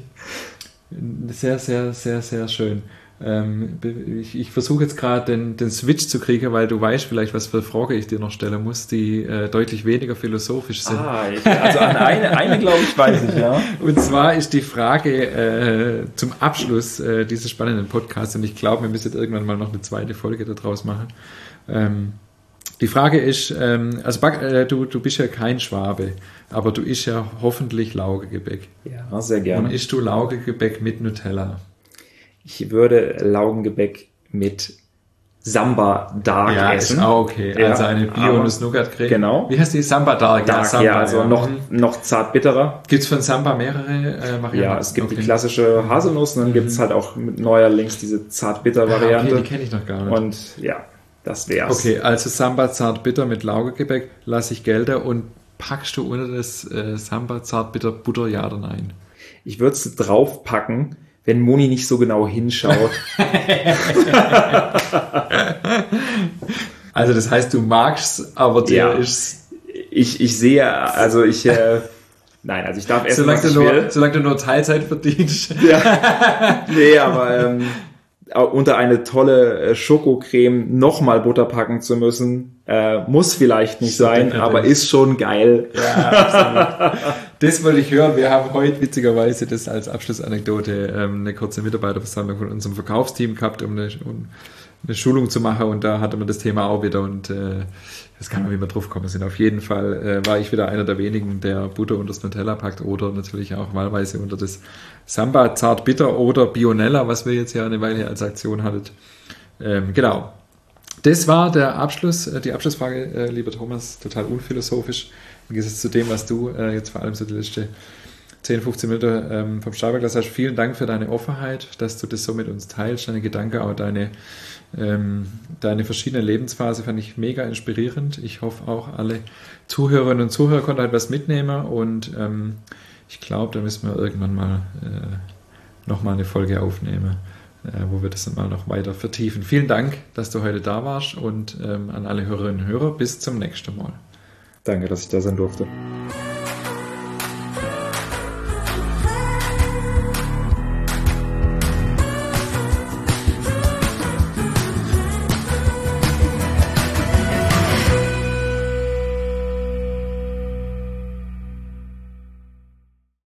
Sehr, sehr, sehr, sehr schön. Ähm, ich, ich versuche jetzt gerade den, den Switch zu kriegen, weil du weißt vielleicht, was für Frage ich dir noch stellen muss, die äh, deutlich weniger philosophisch sind. Ah, also an eine, eine glaube ich, weiß ich, ja. Und zwar ist die Frage äh, zum Abschluss äh, dieses spannenden Podcasts, und ich glaube, wir müssen irgendwann mal noch eine zweite Folge daraus machen. Ähm, die Frage ist, ähm, also äh, du, du bist ja kein Schwabe, aber du isst ja hoffentlich Laugengebäck. Ja, sehr gerne. Und isst du Laugengebäck mit Nutella? Ich würde Laugengebäck mit Samba Dark ja, essen. Ist auch okay. Ja, also eine Bio- und Nougat-Creme. Genau. Wie heißt die? Samba Dark. Dark, ja, Samba, ja, also ja. noch, noch zart bitterer. Gibt es von Samba mehrere äh, Varianten? Ja, es gibt okay. die klassische Haselnuss und dann mhm. gibt es halt auch mit neuerlings diese zart-bitter-Variante. Ah, okay, die kenne ich noch gar nicht. Und ja, das wär's. Okay, also Samba zart-bitter mit Laugengebäck lasse ich gelten und packst du unter das äh, Samba zart-bitter Butter, ja oder nein? Ich würde es draufpacken, wenn Moni nicht so genau hinschaut. Also das heißt, du magst, aber dir ja. ist... Ich, ich sehe, also ich... Äh, nein, also ich darf essen, solange was ich du nur, will. Solange du nur Teilzeit verdienst. Ja. Nee, aber ähm, unter eine tolle Schokocreme nochmal Butter packen zu müssen, äh, muss vielleicht nicht sein, aber ist schon geil. Ja, absolut. Das wollte ich hören. Wir haben heute witzigerweise das als Abschlussanekdote ähm, eine kurze Mitarbeiterversammlung von unserem Verkaufsteam gehabt, um eine, um eine Schulung zu machen, und da hatte man das Thema auch wieder, und äh, das kann man, wie wir drauf kommen sind. Auf jeden Fall äh, war ich wieder einer der wenigen, der Butter unter das Nutella packt oder natürlich auch wahlweise unter das Samba zart bitter oder Bionella, was wir jetzt ja eine Weile als Aktion hatten. Ähm, genau. Das war der Abschluss, äh, die Abschlussfrage, äh, lieber Thomas, total unphilosophisch, im Gegensatz zu dem, was du äh, jetzt vor allem so die letzte zehn, fünfzehn Minuten ähm, vom Start gelassen hast. Vielen Dank für deine Offenheit, dass du das so mit uns teilst, deine Gedanken, auch deine, ähm, deine verschiedenen Lebensphasen fand ich mega inspirierend. Ich hoffe auch, alle Zuhörerinnen und Zuhörer konnten halt was mitnehmen, und ähm, ich glaube, da müssen wir irgendwann mal äh, nochmal eine Folge aufnehmen, äh, wo wir das dann mal noch weiter vertiefen. Vielen Dank, dass du heute da warst, und ähm, an alle Hörerinnen und Hörer, bis zum nächsten Mal. Danke, dass ich da sein durfte.